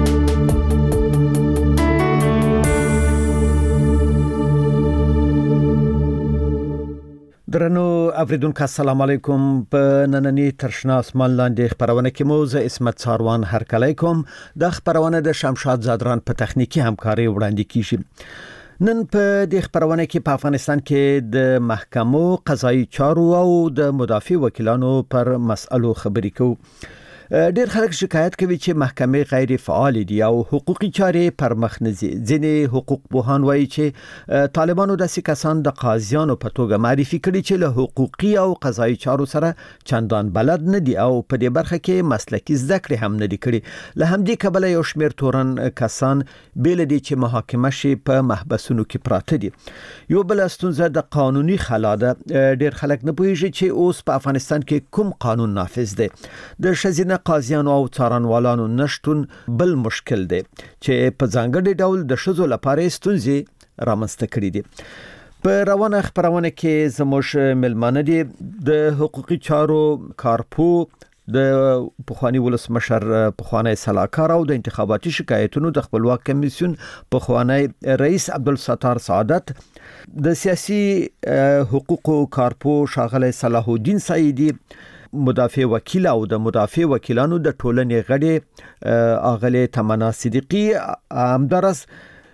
درنو اوریدونکو السلام علیکم. په نننی ترشنه اسمان لاندې خبرونه کې مو زه اسمت ساروان هرکلی کوم. د خبرونه د شمشاد زادران په تخنیکی همکاري وړاندې کیږي. نن په دې خبرونه کې په افغانستان کې د محکمو قضایي چارو او د مدافع وکیلانو پر مسئلو خبرې کوو. ډېر خلک شکایت کوي چې محکمې غیر فعال دي او حقوقي چارې پر مخ نه ځي. ځینې حقوق پوهان وایي چې طالبانو داسې کسان د قاضیانو په توګه معرفي کړي چې له حقوقي او قضایي چارو سره چندان بلد نه دي او په دې برخه کې مسلکي زده کړې هم نه دي کړي. له همدې کبله یو شمېر تورن کسان بیل دي چې محاکمه شي په محبسونو کې پراته دي. یو بل ستونزه د قانوني خلا ده. ډېر خلک نه پوهیږي چې اوس په افغانستان کې کوم قانون نافذ دی. د ښځینه قاضیانو او څارنوالانو نشټون بل مشکل دی چې په ځانګړي ډول د ښځو لپاره ستونزې رامنځته کړي دي. په روانه خبرونه کې زموږ ملمانه دي د حقوقي چارو کارپو د پخوانی ولسمشر پخوانی سلاکار او د انتخاباتي شکایتونو د خپلواک کمیسیون پخوانی رئیس عبدالستار سعادت، د سیاسي حقوقو کارپو ښاغلی صلاح الدین سعیدی، مدافع وکیل او د مدافع وکیلانو د ټولنې غړي اغلی تمنا صدیقی، همدارس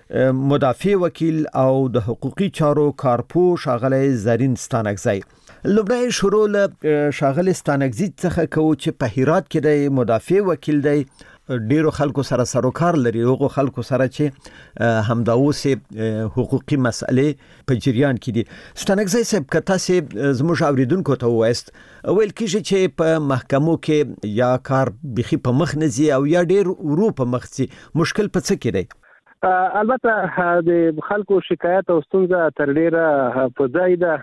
مدافع وکیل او د حقوقي چارو کارپو ښاغلی زرین ستانکزی. لومړی شروع له ښاغلی ستانکزی څخه کوو چې په هرات کې د مدافع وکیل دی. ډیرو خلکو سره سروکار لري، هغه خلکو سره چې همدا اوس حقوقي مسئلې په جریان کې دي. ستانکزی صاحب که تاسو زموږ اوریدونکو ته وایست ویل کیږي چې په محکمو کې یا کار بخي په مخ نه ځي او یا ډیر ورو په مخ ځي، مشکل په څه کې دی؟ البته د خلکو شکایت او ستونزه تر ډیره په ځای ده.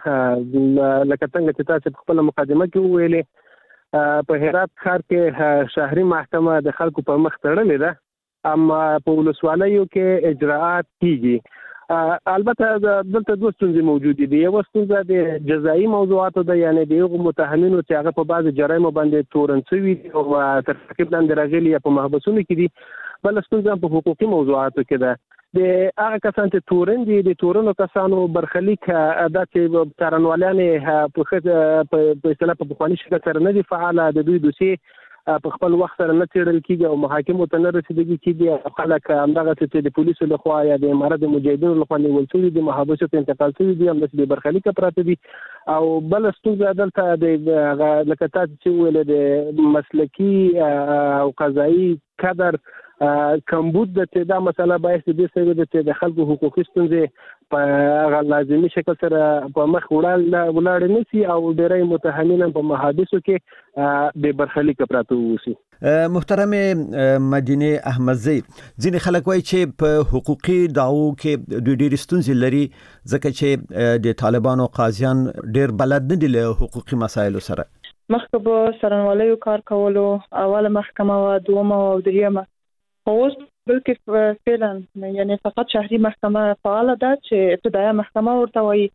لکه څنګه چې تاسو په خپل مقدمه کې ویلې، په هرات ښار کې شهري محکمه د خلکو په مخ تړلې ده، اما په ولسوالیو کې اجراءات کیږي. البته دلته دوه ستونزې موجود دي. یو ستونزه د جزایي موضوعاتو ده، یعنی د هغو متهمینو چې هغه په بعض جرایمو باندې تورن شوي او تر تعقیب لاندې راغلي یا په محبسونو کې دي. بل ستونزه په حقوقي موضوعاتو کې ده. د هغه کسان چې تورن دي، د تورنو کسانو برخلیک دا چې څارنوالانې په اصطلاح په پخواني شکل سره نه دي فعاله، د دوی دوسیې په خپل وخت سره نه څېړل کېږي او محاکمو ته نه رسېدګي کېږي. خلک همدغسې چې د پولیسو لخوا یا د امارت د مجاهدینو لخوا نیول شوي دي، محابسو ته انتقال شوي دي، همداسې بې برخلیکه پراته دي. او بل ستونزه دلته د لکه تاسو چې ویلې د مسلکي او قضایي کادر کمبود د چې دا مسله باعث دي چې د خلکو حقوقي ستونزې په لازمي شکل سره په مخ ولاړ نه شي او ډېری متهمین په محابسو کې بې برخلیکه پراته اوسي. محترم مدینه احمدزی، ځینې خلک وایي چې په حقوقي دعوو کې دوی ډېرې ستونزې لري ځکه چې د طالبانو قاضیان ډېر بلد نه دي له حقوقي مسایلو سره. مخکې به څارنوالیو کار کولو، اوله محکمه وه، دومه او دریمه، اوس بلکې فعلا یعنی فقط شهري محکمه فعاله ده چې ابتدایه محکمه ورته وایي.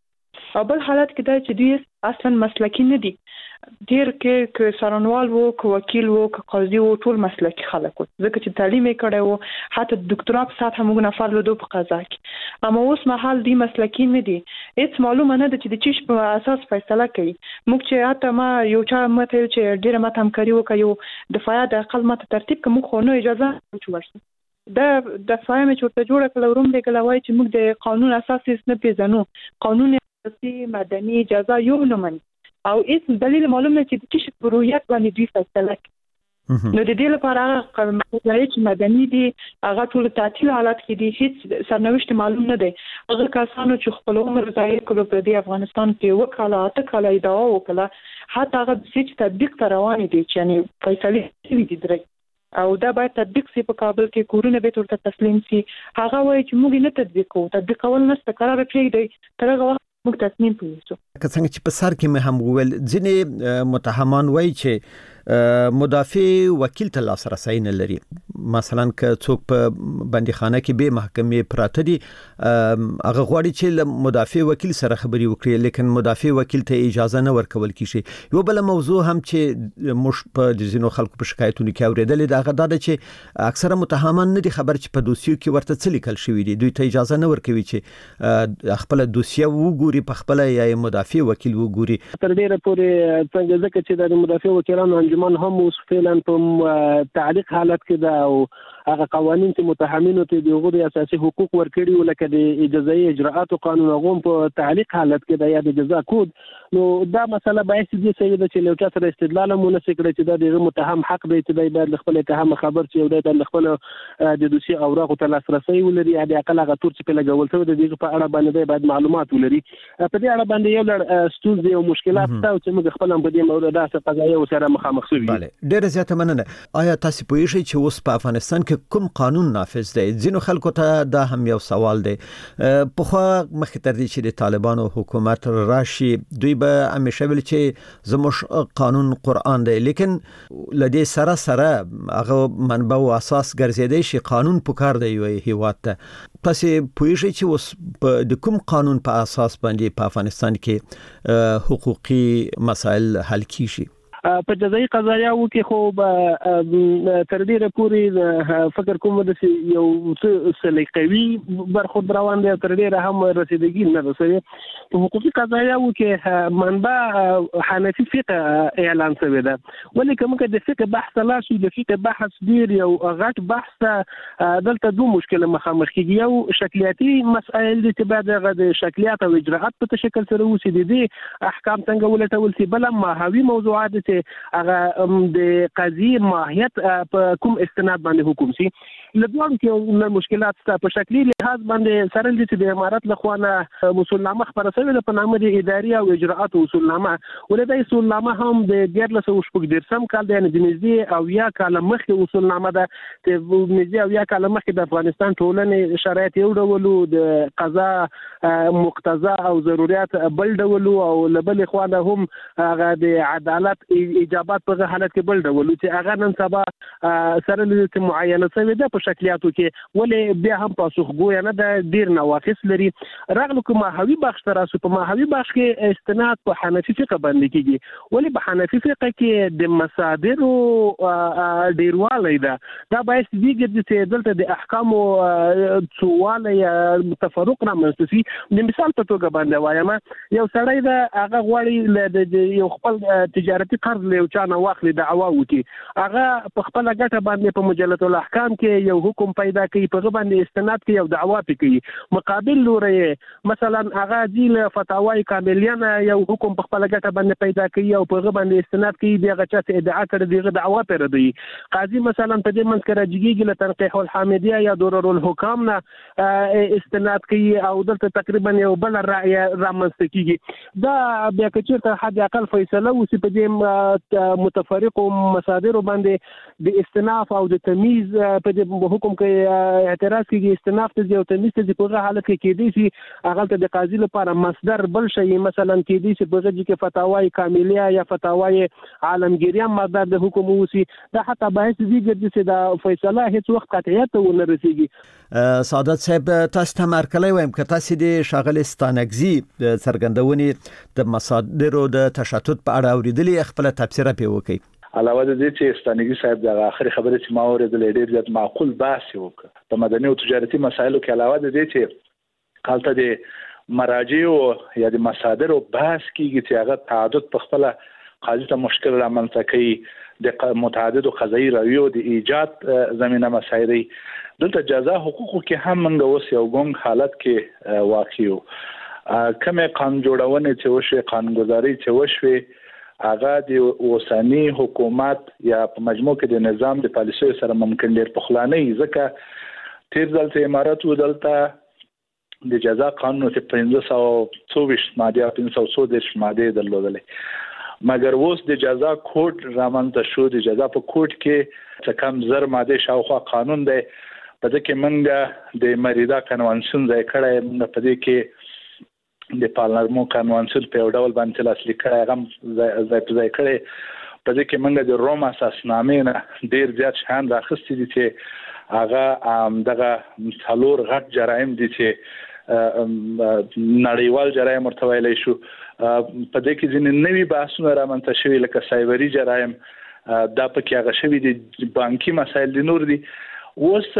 او بل حالت کې دا چې دوی اصلا مسلکی نه دي. ډیر کې ک سرنوال وو ک وکیل وو ک قاضي وو ټول مسلکی خلک وو ځکه چې تعلیم یې کړی وو حتی ډاکټرا په ساته موږ نفر لودو په قضا کې. اما اوس مهال دی مسلکی نه دي هیڅ معلومه نه ده چې د چیش په اساس فیصله کوي. موږ چې حتی ما یو چا مته چې ډیره ماته همکاري وکړو د فیا د اقل ماته ترتیب کوم خو نو اجازه ورچورسته دا د فیا مې چې په جوړه کړو روم دی کلوای چې موږ د قانون اساس نه پیژنو. قانون اساسي مدني جزا یو نه مني او هیڅ دلیل معلوم نه چې د چی په رویت باندې دوی فیصله کوي. نو د دې لپاره هغه چې مدني دي هغه ټول تعطیل حالات کې دي هیڅ سرنوشت معلوم نه دی. هغه کسانو چې خپل عمر ضایع کړو په دې افغانستان کې وکاله اته کاله ادعا وکړه حتی هغه د سیټ تطبیق تر روان دي چې یعنی فیصله شوې دي درې او دا باید تطبیق شي په کابل کې کورونه به ورته تسلیم شي. هغه وایي چې موږ نه تطبیق کوو تطبیق کول نشته قرار پرېږدي تر هغه وخت موږ تصمیم پولیسو. که څنګه چې په سر کې مې هم وویل ځینې متهمان وایي چې مدافع وکیل ته لاسرسی نه لري. مثلا که څوک په بندیخانه کې به محکمې پراته دي هغه غواړي چې مدافع وکیل سره خبري وکړي لیکن مدافع وکیل ته اجازه نه ورکول کیږي. یو بل موضوع هم چې مش په ځینو خلکو په شکایتونو کې اوریدل دا غدا ده چې اکثره متهمان نه دي خبر چې په دوسیو کې ورته څه لیکل شوی دي. دوی ته اجازه نه ورکوي چې خپل دوسیه وګوري په خپل یا مدافع وکیل وګوري. تر ډیره پورې څنګه ځکه چې د مدافع وکیلانو من هم اوس فعلا په تعلیق حالت کې ده او هغه قوانين چې متهمینو ته د غوړي اساسي حقوق ورکړي ولکه د اجازهي اجراءات او قانون غوم په تعلیق حالت کې ده یا د جزا کود. نو دا مسله باید دې سي د چې لوټه سره استدلال مونږ نه کړی چې د متهم حق دی چې د خپل اتهام خبر چې د خپل د دوسي اوراق ته لاسرسي ولري یا د اقل غتور چې په لګول څه د دې په اړه باندې باید معلومات ولري. په دې اړه باندې یو لړ ستونزې او مشکلات شته چې موږ خپل په دې موضوع داسې قضايا سره مخامخ شوو. بله ډېر زیاته مننه. آیا تاسو پوهیږئ چې اوس په افغانستان کې کوم قانون نافذ دی؟ ځینو خلکو ته دا هم یو سوال دی. په خو مخکې تر دې چې د طالبانو حکومت راشي دوی به همیشه ویل چې زموږ قانون قرآن دی لیکن لدې سره سره هغه منبع او اساس ګرځیدي شي قانون پکار دی یو هیواد ته. تاسو پوهیږئ چې اوس د کوم قانون په اساس باندې په افغانستان کې حقوقي مسائل حل کیږي؟ په جزایي قضایاو کې خو تر ډیره پورې فکر کوم د یو سلیقوي برخورد روان دی تر ډیره هم رسیدګي نه رسوي. په حقوقي قضایاو کې منبع حنفي فقه اعلان شوی ده ولې کوم کې د فقه بحث لا شي د فقه بحث ډیر یو غټ بحث دلته دوه مشکله مخامخ کیږي. یو شکلیاتي مسائل دي چې بعد د شکلیات او اجراءات په شکل سره وسی دي احکام څنګه ولټول شي. بل ماهوي موضوعات هغه د قضیه ماهیت په کوم استناد باندې حکم شي. لږوان کې مشکلات شته په شکلي لحاظ باندې سره د د امارات لخوانه مسلنامه خبره شوې ده په نامه د اداري او اجراءات اصولنامه ولې د اصولنامه هم د ډېر له شپږ درسم کال د نږدې او یا کال مخکې اصولنامه ده چې نږدې او یا کال مخکې د افغانستان ټولنې شرایط یو ډول د قضا مقتضا او ضرورت بل ډول او لبل خوانه هم هغه د عدالت اجابات په حالت کې بل ډول چې هغه نن سبا سره د معاینه شوی ده په شکلیاتو کې ولې بیا هم پاسخګوی نه ده ډیر نواقص لري. راغلو کوم ماهوي بخش تراسو په ماهوي بخش کې استناد په حنفي فقه باندې کیږي ولې په حنفي فقه کې د مصادر او ډیروالی ده دا باید دیږي چې دلته د احکام او څواله یا تفرق رامنځته شي. د مثال په توګه باندې وایم یو سړی ده هغه غواړي د یو خپل تجارتي قرض له چا نه واخلي دعوا وکړي هغه په خپل ګټه باندې په مجلة الاحکام کې یو حکم پیدا کوي په باندې استناد کوي او دعوا کوي. مقابل لوري مثلا هغه ځل فتاوی کاملیانه یو حکم په خپل ګټه باندې پیدا کوي او په باندې استناد کوي دغه چې ادعا کړي دغه دعوا پر دی. قاضي مثلا په دې منځ کې راځيږي له تنقیح الحامدیه یا درر الحکام نه استناد کوي او دلته تقریبا یو بل رأی رامنځته کیږي. دا بیا کچېرته حد اقل فیصله وسی په دې متفرق مصادر باندې د استناف او د تمیز په حکم کوي اعتراض کوي استناف ته او تمیز ته په حالت کې کېدی شي هغه ته د قاضي لپاره مصدر بل شي مثلا کېدی شي په غږ کې فتاوی کاملیه یا فتاوی عالمگیریه مصدر د حکم وسی دا حتی باعث دی چې دا فیصله هیڅ وخت قطعیت ونه رسیږي. سعادت صاحب تاسو ته مرکلې وایم که تاسو د شاغل ستانګزي د څرګندونې د مصادرو د تشدد په اړه اوریدلې خپل تفسیر په وکي. علاوه د دې چې ستانګي صاحب د اخر خبره چې ما اوریدلې ډېر زیات معقول بحث وکړ په مدني او تجارتي مسایلو کې. علاوه د دې چې کالته د مراجع یا د مصادر بحث کیږي چې هغه تعدد په خپل قاضي ته مشکل رامنځته کوي د متعدد قضایي راویو د ایجاد زمينه مسایري دلته جزا حقوقو کې هم موږ اوس یو ګونګ حالت کې واقع یو. کومه قانون جوړونه چې وشي قانونګذاري چې وشي هغه د اوسنی حکومت یا په مجموع کې د نظام د پالیسیو سره ممکن ډیر پخلانه ځکه تیر ځل چې امارات ودلته د جزا قانون ته پنځه سوه څوارلس ماده پنځه سوه څلور ماده درلودلې مګر اوس د جزا کوډ رامنځته شو. د جزا په کوډ کې څه کم زر ماده شاوخوا قانون دی په دې کې منګه د مریدا کنوانسیون ځای کړی موږ په دې کې د پالرمو کنوانسیون په ډول باندې لاسلیک کړی هغه ځای په ځای کړی په دې کې موږ د روم اساسنامې نه ډیر زیات شان راخستې دي چې هغه دغه څلور غټ جرایم دي چې نړیوال جرایم ورته ویلی شو. په دې کې ځینې نوي بحثونه رامنځته شوي لکه سایبري جرایم دا پکې هغه شوي دي بانکي مسایل دي نور دي. اوس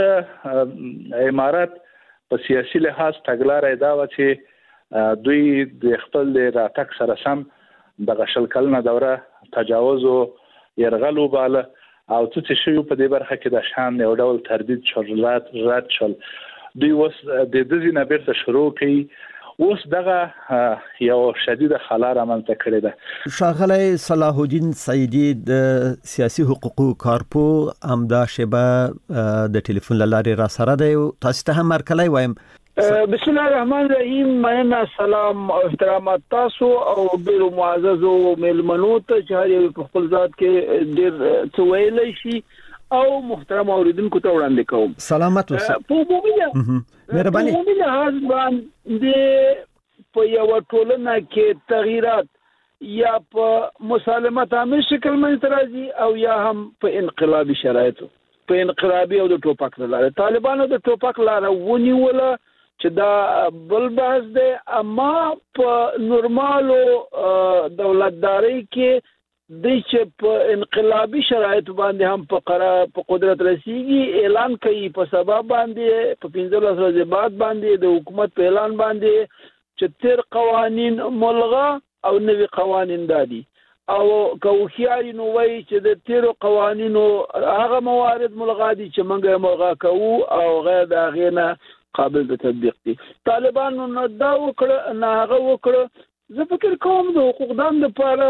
امارات په سیاسي لحاظ تګلارې دا و چې دوی د خپل راتګ سره سم د شل کلنه دوره تجاوز او يرغل وباله او څه شی په دې برخه کې د شان یو ډول تردید شرلات رات شل دوی اوس د دې نه بیرته شروع کړي اوس دغه یو شدید خلا رامنځته کړی ده. شاغلی صلاح الدین سعیدی د سیاسي حقوقو کارپو امدا شبه د ټلیفون لارې را سره دی تاسو ته هم مرکلای وایم. بسم الله الرحمن الرحیم. مننه سلام او احترامات تاسو او ډیر معزز او ملمنو ته چې هر یو په خپل ذات کې ډیر څه ویلی شي او محترم اوریدونکو ته وړاندې کوم. سلامت اوسه. په عمومي مهرباني په عمومي لحاظ باندې په یو ټولنه کې تغیرات یا په مسالمت عامل شکل منځ راځي او یا هم په انقلابي شرایطو په انقلابي او د ټوپک لاره طالبانو د ټوپک لاره ونیوله چې دا بل بحث دی. اما په نورمالو دولتداري کې د چې په انقلابي شرایط باندې هم په قرار په قدرت رسیږي اعلان کوي په سبب باندې په پنځلس ورځې بعد باندې د حکومت په اعلان باندې چې تیر قوانین ملغا او نوي قوانین دادي او که خياري نو وای چې د تیرو قوانینو هغه موارد ملغا دي چې موږ ملغا کوو او غیر دا غینه قابل د تطبیق دي. طالبانو نه دا وکړه نه هغه وکړه زه فکر کوم د حقوقدان لپاره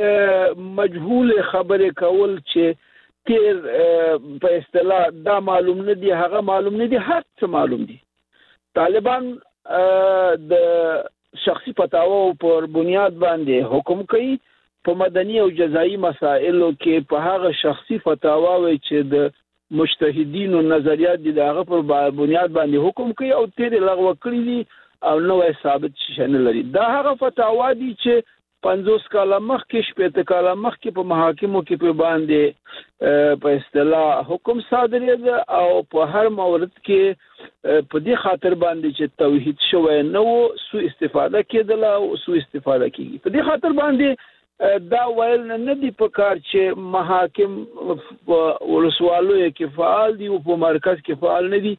مجهول خبرې کول چې تیر په اصطلاح دا معلوم نه دي هغه معلوم نه دي هر څه معلوم دي. طالبان د شخصي فتاوا پر بنیاد باندې حکم کوي په مدني او جزایي مسائلو کې په هغه شخصي فتاوا وي چې د مجتهدین او نظریات دي دغه پر بنیاد باندې حکم کوي او تیر لغوه کړی دي او نو ثابت شي نه لري. دا هغه فتاوا دي چې پنځوس کاله مخکې شپږ کاله مخکې په محاکمو کې په باندې په اصطلاح حکم صادرېده او په هر مورد کې په دې خاطر باندې چې توحید شوی نو سو استفاده کېدله او سو استفاده کیږي. په دې خاطر باندې دا ویل نه دی په کار چې محاکم ولسوالو کې فعال دي او په مرکز کې فعال نه دي.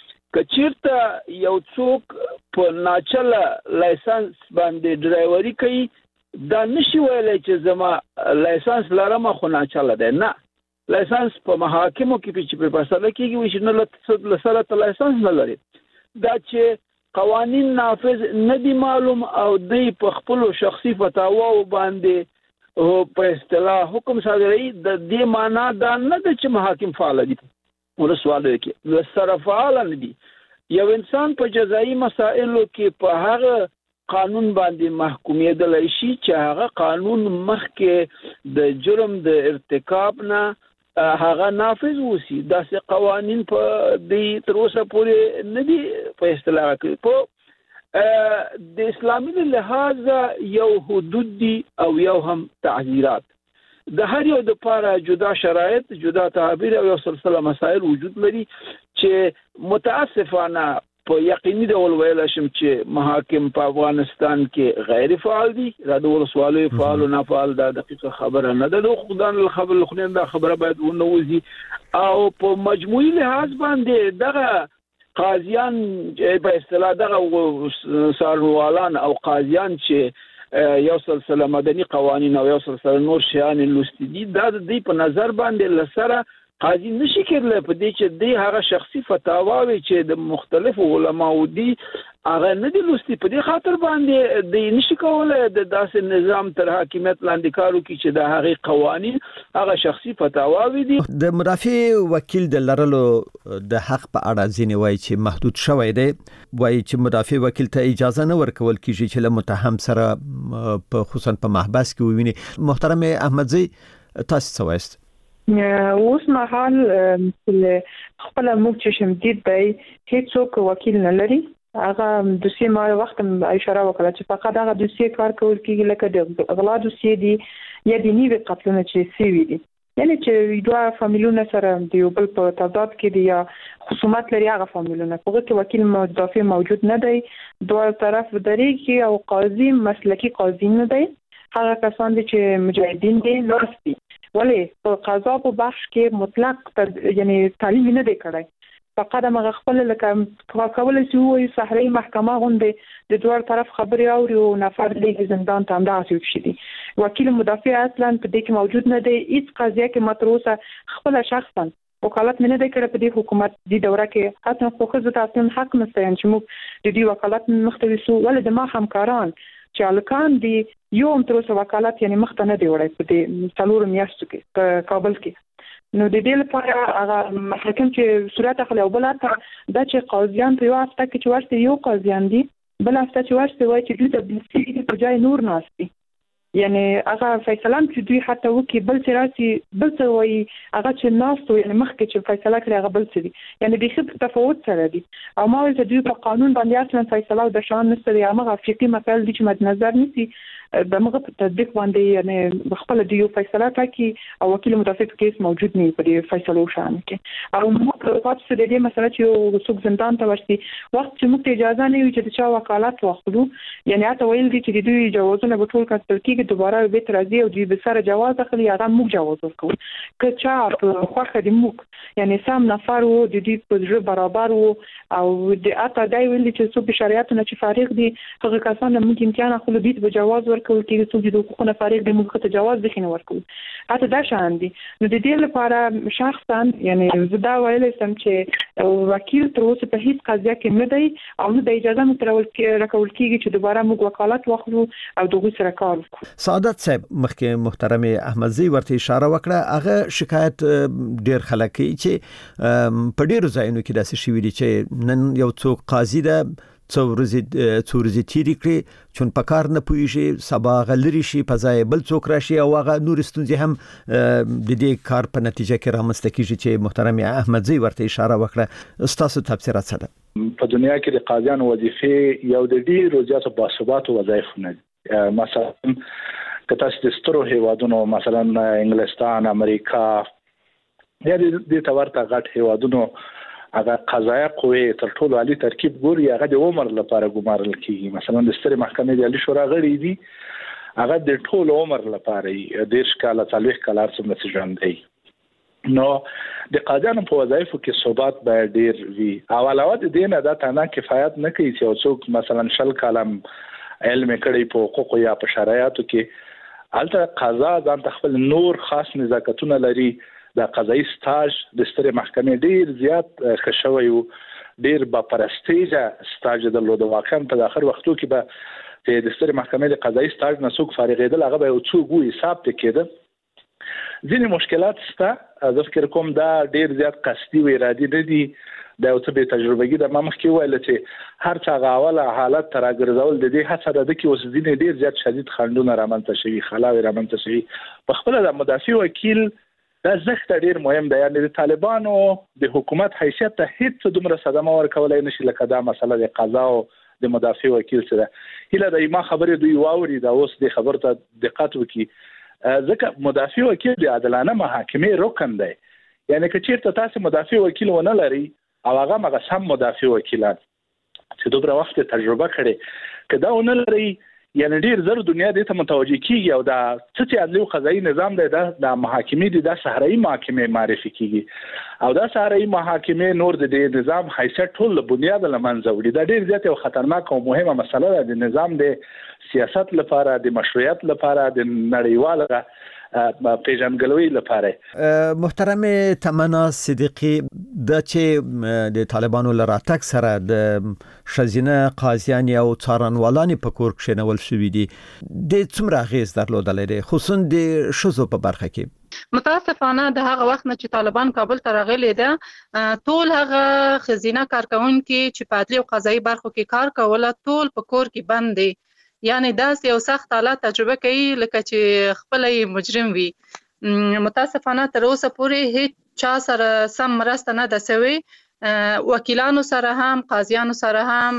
کچیرته یو څوک په ناچله لایسنس باندې ډرایوري کوي دا نشي ویلای چې زما لایسنس لرم خو ناچله ده. نه، لایسنس په محاکمو کې چې په فیصله کیږي وي چې نه لسره لایسنس نه لري. دا چې قوانین نافذ نه دي معلوم او دوی په خپل شخصي فتاوا باندې او په اصطلاح حکم صادروي د دې معنا دا نه ده چې محاکم فعال دي ولسوالو کې لسره فعال نه دي. یو انسان په جزایي مسائلو کې په هغه قانون باندې محکومیدل شي چې هغه قانون مخکې د جرم د ارتکاب نه هغه نافذ وسی داسې قوانين په د تر اوسه پورې نه دي په اصطلاح کې په د اسلامي لحاظ یو حدود دي او یو هم تعزیرات د هر یو د لپاره جدا شرایط جدا تعابیر او یو سلسله مسائل وجود لري چې متاسفانه په یقیني ډول ویل شم چې محاکم په افغانستان کې غیر فعال دي دا د ولسوالیو فعال او نه فعال دا دقیقه خبره نه ده د خدان الخبر خو دا خبره باید ونوزي او په مجموعي لحاظ باندې دغه قاضیان په اصطلاح دغه ساروالان او قاضیان چې یو سلسله مدني قوانين او یو سلسله نور شیان لوستي دي دا د دې په نظر باندې لسره قاضي نشي کېدل په دې چې د هغه شخصي فتاواوي چې د مختلفو علماو دي هغه نه دي لوستي په دې خاطر باندې د نشي کولای د داسې نظام تر حاکمیت لاندې کارو کې چې د هغه قوانين هغه شخصي فتاواوي دي د مرافع وکیل د لرلو د حق په اړه ځینې وایي چې محدود شوی دی وایي چې مرافع وکیل ته اجازه نه ورکول کیږي چې له متهم سره په خصوصا په محبس کې وویني. محترم احمدزی تاسو څه وایست؟ اوس مهال خپل موږ چې شمدید دی هیڅوک وکیل نه لري. هغه دوسیه ما وخت اشاره وکړه چې فقط هغه دوسیه کار کول کیږي لکه د غلا دوسیه دي یا د نیوي قتلونه چې سوي دي یعنی چې دوه فامیلونه سره د یو بل په تضاد کې دي یا خصومت لري هغه فامیلونه په کې وکیل مدافع موجود نه دی دوه طرف درېږي او قاضي مسلکی قاضي نه دی هغه کسان دي چې مجاهدین دي لوستي ولی په قضا په بخش کې مطلق یعنی تعلیم نه دی کړی فقط هغه خپل لکه کول چې وایي صحرای محکمه غونډه د دوه طرف خبري اوري او نفر لیږي زندان ته انداسي شي دي وکیل مدافع اصلا په دې کې موجود نه دی هیڅ قضیه کې متروسه خپل شخصا وکالت نه دی کړی په دې حکومت دی دوره کې حتی خو خزه تاسو حق نشته چې موږ د دې وکالت مختوي سو ول د ما همکاران چې الکان دی یو هم تر اوسه وکالت یعنی مخته نه دی وړي په دې څلور میاشتو کې په کابل کې نو د دې لپاره هغه محکم چې صورت اخلي او بل ته د چې قاضیان په یو هفته کې چې ورته یو قاضیان دي بل هفته چې ورته وایي چې دوی د بلسي په ځای نور ناشتي یعنی هغه فیصله چې دوی حتی وکي بل څه راسي بل څه وایي هغه چې ناستو یعنی مخکې چې فیصله کړي هغه بل څه دي یعنی د خپل تفاوت سره دي او ما ویل چې دوی په قانون باندې اصلا فیصله د شان نشته یا هغه افریقي مسایل دي چې مد نظر نیسي د موږ په تطبیق باندې یعنی خپل د یو فیصله ټاکي او وکیل مدافع کیس موجود نه په دې فیصلو شان کې او موږ په تاسو د دې مسله چې څوک زندان ته ورسي وخت چې موږ اجازه نه وي چې چا وکالت واخلو یعنی تاسو ویل دي چې دوی جوازونه به ټول کتل کیږي دوباره به تر راځي او دوی به سره جواز اخلي هغه موږ جواز ورکوو که چا په خوخه دي موږ یعنی سم نفر وو د دې په ځای برابر وو او د اته دای ویل چې څو بشریات نه چې فارغ دي هغه کسان موږ امتحان اخلو دي به جواز ورکوو کې څو د حقوقو فارغ د موږ ته جواز دخینه ورکوو اته دا شان دي نو د دې لپاره شخصا یعنی زدا ویل سم چې وکیل تر اوسه په هیڅ قضیه کې نه دی او نو د اجازه مترول کې راکول کېږي چې دوباره موږ وکالت واخلو او دغه سره کار وکړو. سعادت صاحب مخکې محترم احمدزی ورته اشاره وکړه هغه شکایت ډیر خلک چې په ډیرو ځایونو کې داسې شوي دي چې نن یو څوک قاضي ده څو ورځې څو ورځې تیری کړي چون په کار نه پويږي سبا غلري شي په ځای بل څوک راشي او هغه نور ستونزې هم د دې کار په نتیجه کې رامنځته کیږي چې محترم احمدزی ورته اشاره وکړه استاسو تفسیرات څه ده؟ په دنیا کې د قاضیانو وظیفې یو د ډیرو زیاتو باثباتو وظایف نه دي مثلا که تاسو د سترو هیوادونو مثلا انګلستان امریکا یا د تورته غټ هیوادونو هغه قضایه قوه تر ټولو عالی ترکیب ګوري هغه د عمر لپاره ګمارل کیږي مثلا د سترې محکمې د عالی شورا غړي دي هغه د ټولو عمر لپاره د ښکاله څلوي کلار څخه ژوند دی نو د قاضیانو په وظایفو کې ثبات باید ډیر وي او علاوه د دې نه دا تنه کفایت نه کوي چې څوک مثلا شل کلم علم کړي په حقوق یا په شرایطو کې البته قضا ځان خپل نور خاص نزاکتونه لري د قضایي سټاج د سترې محکمې ډیر زیات خشوي او ډیر با پرستیجه سټاج د لود واقعا په اخر وختو کې به د سترې محکمې د قضایي سټاج نسوک فارغېدل هغه به یو څو ګو حساب ته کېده ځینې مشکلات شته زه فکر کوم دا ډیر زیات قصدي و ارادي نه دي دا یو څه به تجربهګي د ما مخکې ویل چې هر څه غاوله حالت تر راګرځول د دې هڅه ده چې اوس ځینې ډیر زیات شدید خندونه رامنځته شوي خلاوي رامنځته شوي په خپل د مدافع وکیل دا زښت ډیر مهم دی. یعنی د طالبانو د حکومت حیثیت ته هیڅ دومره صدمه ورکولای نشي لکه دا مسله د قضا او د مدافع وکیل سره. هله د ما خبرې دوی واوري دا اوس د خبر ته دقت وکړي ځکه مدافع وکیل د عادلانه محاکمې رکن دی. یعنی که چیرته تاسو مدافع وکیل ونه لري او هغه مغه سم مدافع وکیلان چې دومره وخت تجربه کړي که دا ونه لري یعنی ډیر زر دنیا دې ته متوجه کیږي او دا څه عدلي او قضایي نظام دی دا د محاکمې د صحرایي محاکمې معرفي کیږي او دا صحرایي محاکمې نور د دې نظام حیثیت ټول بنیاد لمنځه وړي. دا ډیر زیات او خطرناک او مهمه مسله ده د نظام د سیاست لپاره د مشروعیت لپاره د نړیوال پیژنګلوي لپاره. محترم تمنا صدیقی د چې د طالبانو لراتک سره د شزینه قاضیان او څارنوالان په کور کې نول شوې دي د څومره غیز درلودلې دي خصوصا د شزو په برخه کې؟ متاسفانه د هغه وخت نه چې طالبان کابل ته راغلي ده ټول هغه خزینه کارکونکي چې په عدلي او قضایي برخو کې کار کوله ټول په کور کې بند دي. یعنی داسې یو سخت حالت تجربه کوي لکه چې خپل مجرم وي. متاسفانه تر اوسه پورې هیڅ چا سره سم مرسته نه ده سوې. وکیلانو سره هم قاضیانو سره هم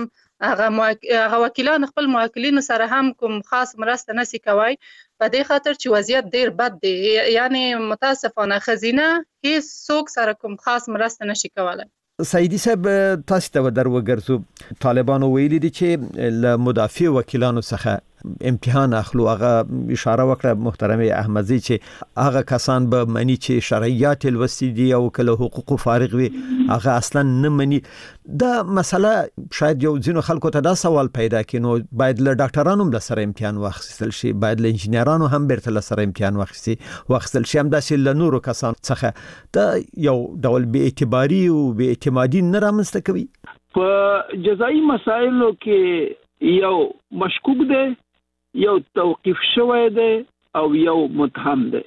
هغه وکیلان خپل موکلینو سره هم کوم خاص مرسته نشي کوي په دې خاطر چې وضعیت ډیر بد دی. یعنی متاسفانه خزینه هیڅ څوک سره کوم خاص مرسته نشي کولای. سعیدی صاحب تاسو ته در وګرځو طالبانو ویلي دي چې له مدافع وکیلانو څخه امتحان اخلو. هغه اشاره وکړه محترم احمدزی چې هغه کسان به منی چې شرعیات الوستی دي او کله حقوق فارغ وي هغه اصلا نه منی. دا مسله شاید یو ځینو خلکو ته دا سوال پیدا کړي نو باید له ډاکټرانو هم سره امتحان واخیستل شي باید له انجنیرانو هم بیرته سره امتحان واخیستي واخیستل شي هم داسې له نورو کسان څخه دا یو ډول بې اعتباري او بې اعتمادي نه رامنځته کوي. په جزایي مسایلو کې یو مشکوک دی یو توقیف شوی دی او یو متهم دی.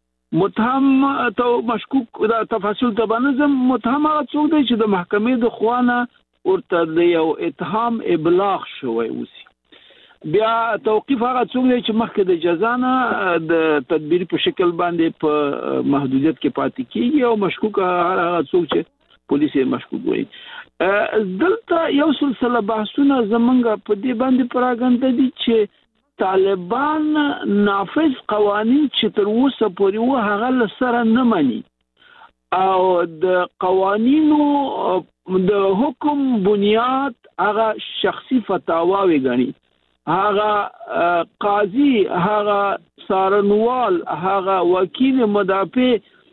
متهم تو مشکوک دا تفاصیل ته باندې متهم هغه څوک دی چې د محکمې د خوانه ورته د یو اتهام ابلاغ شوی اوسي. بیا توقیف هغه څوک دی چې مخکې د جزا نه د تدبیر په شکل باندې په محدودیت کې پاتې کیږي او مشکوک هغه څوک چې پولیس یې مشکوک وي. دلته یو سلسله بحثونه زمونږ په دې باندې پراګنده دي چې طالبان نافذ قوانین چې تر اوسه پورې و هغه لسره نه مني او د قوانینو د حکم بنیاد هغه شخصي فتاواوي غني. هغه قاضي هغه څارنوال هغه وکیل مدافع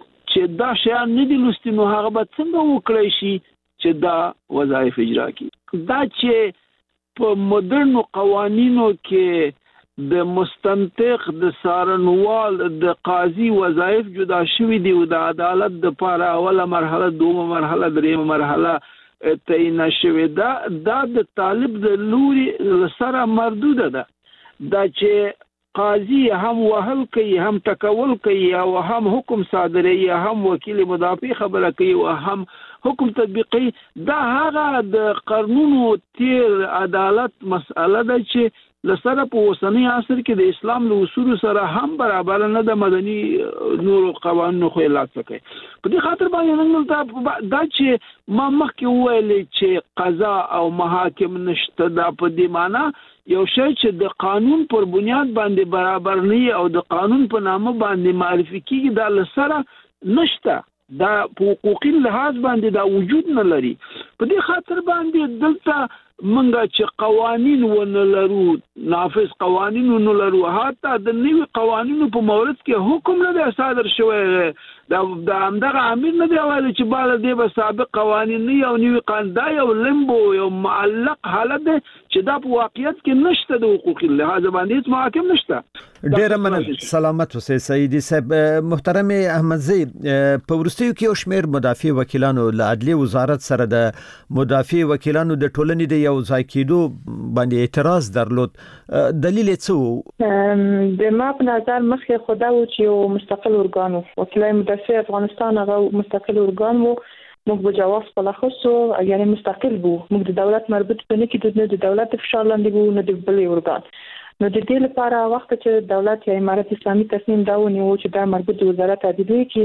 چې دا شیان نه دي لوستي نو هغه به څنګه وکړي شي چې دا وظایف اجرا کړي. دا چې په مدرن قوانینو کې د مستنطق د څارنوال د قاضي وظایف جدا شوي دي او د عدالت د لپاره اوله مرحله دومره مرحله دریمه مرحله تعین شوي ده. دا د طالب د لوري سره مردوده ده. دا چې قاضي هم وهل کوي هم تکول کوي او هم حکم صادروي هم وکیل مدافع خبره کوي او هم حکم تطبیقي. دا هغه د قانونو تیر عدالت مسأله ده چې لسره په اوسنی عصر کې د اسلام له اصول سره هم برابر نه د مدني نور قوانینو خو علاج کوي. په دې خاطر باندې دا چې ما مخکې ویل چې قضا او محاکم نشته دا په دې معنی یو شی چې د قانون پر بنیاد باندې برابر نه او د قانون په نامه باندې معرفي کیږي دا لسره نشته. دا په حقوقي لحاظ باندې دا وجود نه لري. په دې خاطر باندې دلته منګه چې قوانین ونه لرو نافذ قوانین ونه لرو حتی د نوي قوانینو په مورد کې حکم نه دی صادر شوی. دا د همدغه امیر نه دی ویل چې بالا دی به سابق قوانین نه یو نوي قانون دا یو لمبو یو معلق حالت دی چې دا په واقعیت کې نشته د حقوقي لحاظ باندې هیڅ محاکم نشته. ډیر مننه سلامت اوسئ سعیدی صاحب. محترم احمدزی په ورستیو کې یو شمېر مدافع وکیلانو له عدلي وزارت سره د مدافع وکیلانو د ټولنې د یو ځای کېدو باندې اعتراض درلود. دلیل یې څه و؟ د ما په نظر مخکې خو دا و چې یو مستقل ارګان و وکیلای مدافع افغانستان هغه مستقل ارګان و موږ به جواز په لخصو یعنی مستقل بو موږ د دولت مربوط نه کېدو نه د دولت فشار لاندې بو نه د بل ارګان. نو د دې لپاره وخت چې دولت یا امارت اسلامي تصمیم دا ونیو چې دا مربوط د وزارت عدلیه کې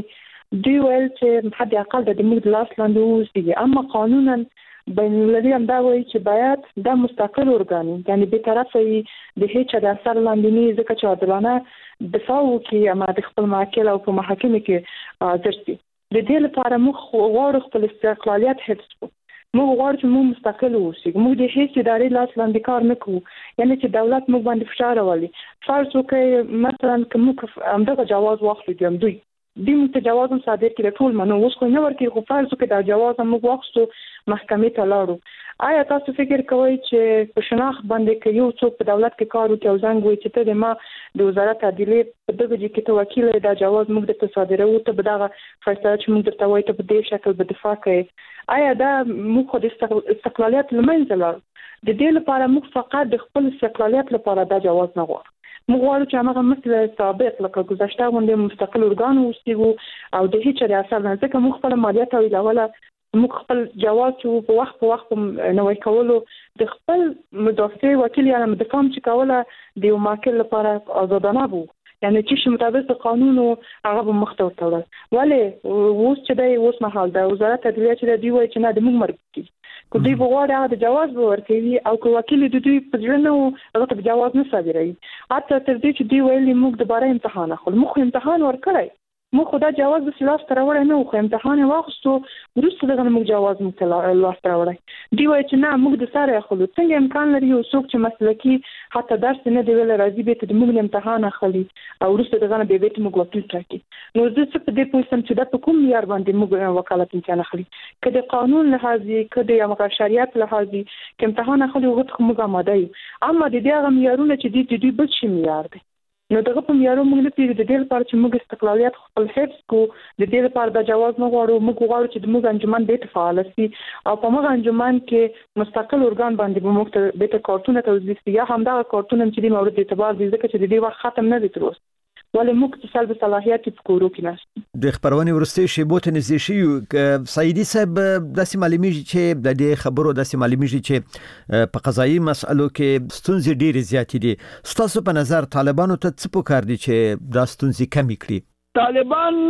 دوی ویل چې حد اقل د موږ لاس لاندې اوسېږي، اما قانونا بین المللي هم دا وایي چې باید دا مستقل ارګان یعنی به طرفه د هیڅ د اثر لاندې نه ځکه چې عادلانه دفاع وکړي اما د خپل محکمه او په محاکمه کې حاضر شي. د دې لپاره موږ غواړو خپل استقلالیت حفظ کړو، موږ غواړو چې موږ مستقل اوسو، موږ د هیڅ ادارې لاس لاندې کار نه کوو، یعنی چې دولت موږ باندې فشار راولي. فرض وکړئ مثلا که موږ همدغه جواز واخلو د دوی دوی موږ ته جواز هم صادر کړي ټول منو، اوس خو نه ورکړي، خو فرض وکړئ دا جواز هم موږ واخستو محکمې ته لاړو. آیا تاسو فکر کوئ چې په شناخت باندې که یو څوک په دولت کې کار وکړي او زنګ وایي چې ته د ما د وزارت عدلیې په دغه ځای کې ته وکیل یې، دا جواز موږ درته صادروو، ته به دغه فیصله چې موږ درته وایو ته په دې شکل به دفاع کوې، آیا دا موږ خو د استقلالیت له منځه لاړو؟ د دې لپاره موږ فقط د خپل استقلالیت لپاره دا جواز نه غواړو، موږ غواړو چې هغه مثل سابق لکه گذشته غوندې مستقل ارګان واوسو او د هیڅ د اثر نه، ځکه موږ خپل مالیات تولیدوله، موږ خپل جواز چې په وخت په وخت نوی کولو، د خپل مدافع وکیل یا مدافع چې کوله د یو محکل لپاره آزادانه وو، یعنی چې مطابق د قانون هغه به مخ ته ورتلل. ولې اوس چې دی اوس مهال د وزارت عدلیه چې دی وایي چې نه د موږ مرګ کیږي، که دوی بغواړي هغه د جواز به ورکوي او که وکیل د دوی په زړه نه و هغه ته جواز نه صادروي، حتی تر دې چې دوی ویلي موږ دوباره امتحان اخلو. موږ امتحان ورکړی، موږ خو دا جواز د لاس ته راوړی نه و، خو امتحان یې واخیستو، وروسته دغه نه موږ جواز موږ ته لاس ته راوړی. دوی وایي چې نه موږ د سره اخلو. څنګه امکان لري یو څوک چې مسلکي حتی درس نه دی ویلی راځي بېرته د موږ امتحان اخلي او وروسته دغه نه بیا بېرته موږ وکیل ټاکي؟ نو زه څه په دې پوه شم چې دا په کوم معیار باندې موږ وکالت امتحان اخلي؟ که د قانون لحاظي که د همغه شریعت لحاظي که امتحان اخلي هغه ته موږ آماده یو، اما د دې هغه معیارونه چې دي د دوی بل شي معیار دی. نو دغه په معیارو موږ نه پوهېږو. د دې لپاره چې موږ استقلالیت خپل حفظ کړو، د دې لپاره دا جواز نه غواړو. موږ غواړو چې زموږ انجمن بېرته فعاله شي او په همغه انجمن کې مستقل ارګان باندې به موږ ته بېرته کارتونه توضیح شي، یا همدغه کارتونه چې دي مورد اعتبار دي، ځکه چې د دې وخت ختم نه دی تر اوسه، ولې موږ د سلب صلاحیت په کورو کې نشته. د خبرونې ورستۍ شیبو ته نږدې شي سعیدي صاحب، داسې معلومیږي چې د دې خبرو داسې معلومیږي چې په قضایي مسألو کې ستونزې ډېرې زیاتې دي. ستاسو په نظر طالبانو ته څه پکار دي چې دا ستونزې کمې کړي؟ طالبان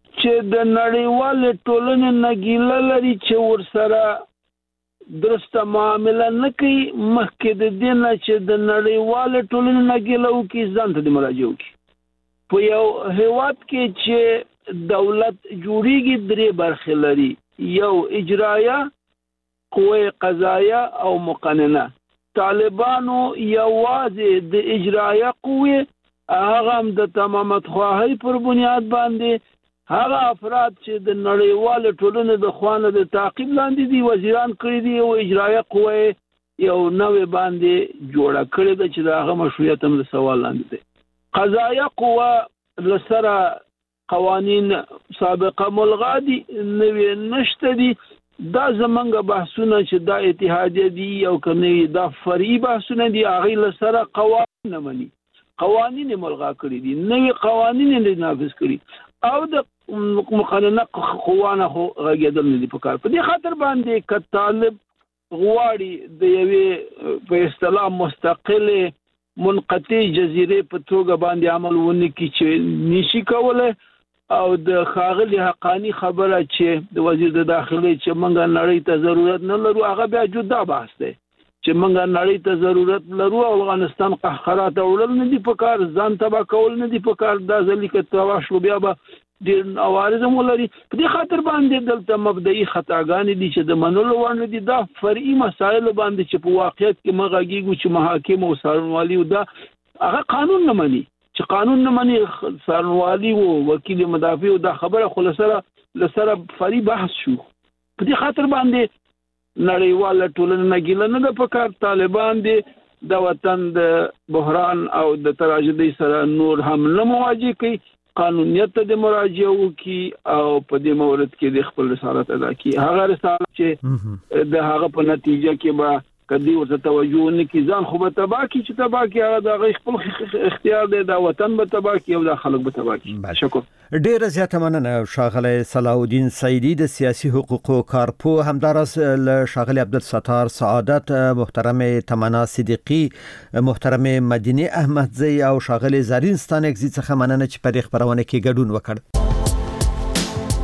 چې د نړیوال ټولنې نه ګیله لري چې ورسره درسته معامله نه کوي، مخکې د دې نه چې د نړیوال ټولنې نه ګیله وکړي ځان ته د مراجعه وکړي. په یو هیواد کې چې دولت جوړیږي درې برخې لري، یو اجرایه، قوه قضایه او مقننه. طالبانو یوازې د اجرایه قوه هغه هم د تمامت خواهی پر بنیاد باندې هغه افراد چې د نړیوال ټولنې د خوانه د تعقیب لاندې دي وزیران کړی دي، او اجرایه قوه یو نوې باندې جوړه کړې ده چې د هغه مشروعیت هم د سوال لاندې دی. قضایه قوه لسره قوانین سابقه ملغا دي، نوې نشته دي. دا زمونږ بحثونه چې دا اتحادیه دي او کنه دا فرعي بحثونه دي، هغه لسره قوانین نه مني، قوانین ملغا کړی دي، نوې قوانین یې نافذ کړي او د مقننه قوانه خو غږېدل نه دي پکار. په دې خاطر باندې که طالب غواړي د یوې په اصطلاح مستقله منقطع جزیره په توګه باندې عمل ونه کی چې نشي کوله، او د ښاغلي حقانی خبره چې د وزیر د داخلي چې موږ نړۍ ته ضرورت نه لرو، هغه بیا جدا بحث دی چې موږ نړۍ ته ضرورت لرو او افغانستان قهقرات اورل نه دي پکار، ځان تبا کول نه دي پکار. دا ځلې که تبا شو بیا به ډېر عوارض هم ولري. په دې خاطر باندې دلته مبدئي خطاګانې دي چې د منلو وړ نه دي. دا فرعي مسایلو باندې چې په واقعیت کې موږ غږیږو چې محاکم او څارنوالي او دا هغه قانون نه مني، چې قانون نه مني څارنوالي او وکیل مدافع او دا خبره خو لسره لسره فرعي بحث شو. په دې خاطر باندې نړیواله ټولنه نه ګیله نه ده پکار. طالبان دي د وطن د بحران او د تراژیدۍ سره نور هم نه مواجه کوي، قانونیت ته د مراجعه وکړي او په دې مورد کې د خپل رسالت ادا کړي. هغه رسالت چې د هغه په نتیجه کې به کدی ورته توجه نه کی، ځان خو به تبا کی چې تبا کی هغه د خپل اختیار دی، د وطن به تبا کی او د خلک به تبا کی. شکر. ډیره زیاته مننه شاغلی صلاح الدین سعیدی د سیاسي حقوقو کارپو، همدارس له شاغلی عبدالستار سعادت، محترم تمنا صدیقی، محترم مدینه احمدزی او شاغلی زرین ستانکزی څخه مننه چې په خبرونه کې ګډون وکړ.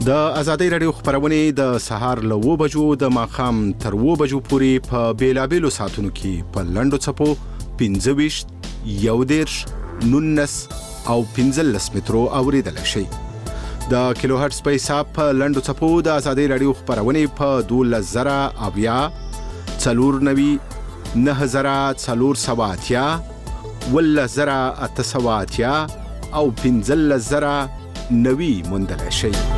د ازادي رادیو خبرونه د سهار له و بجو د ماخام تر و بجو پورې په بیلابېلو ساتونو کې په لندو چپو پنځه ویشت یو دیرش نونس او پنځلس مترو اوریدل شي. د کیلو هرتز په حساب په لندو چپو د ازادي رادیو خبرونه په دولس زره اویا څلور نوي نه زره څلور سوه اتیا ولس زره اته سوه اتیا او پنځلس زره نوي موندل شي.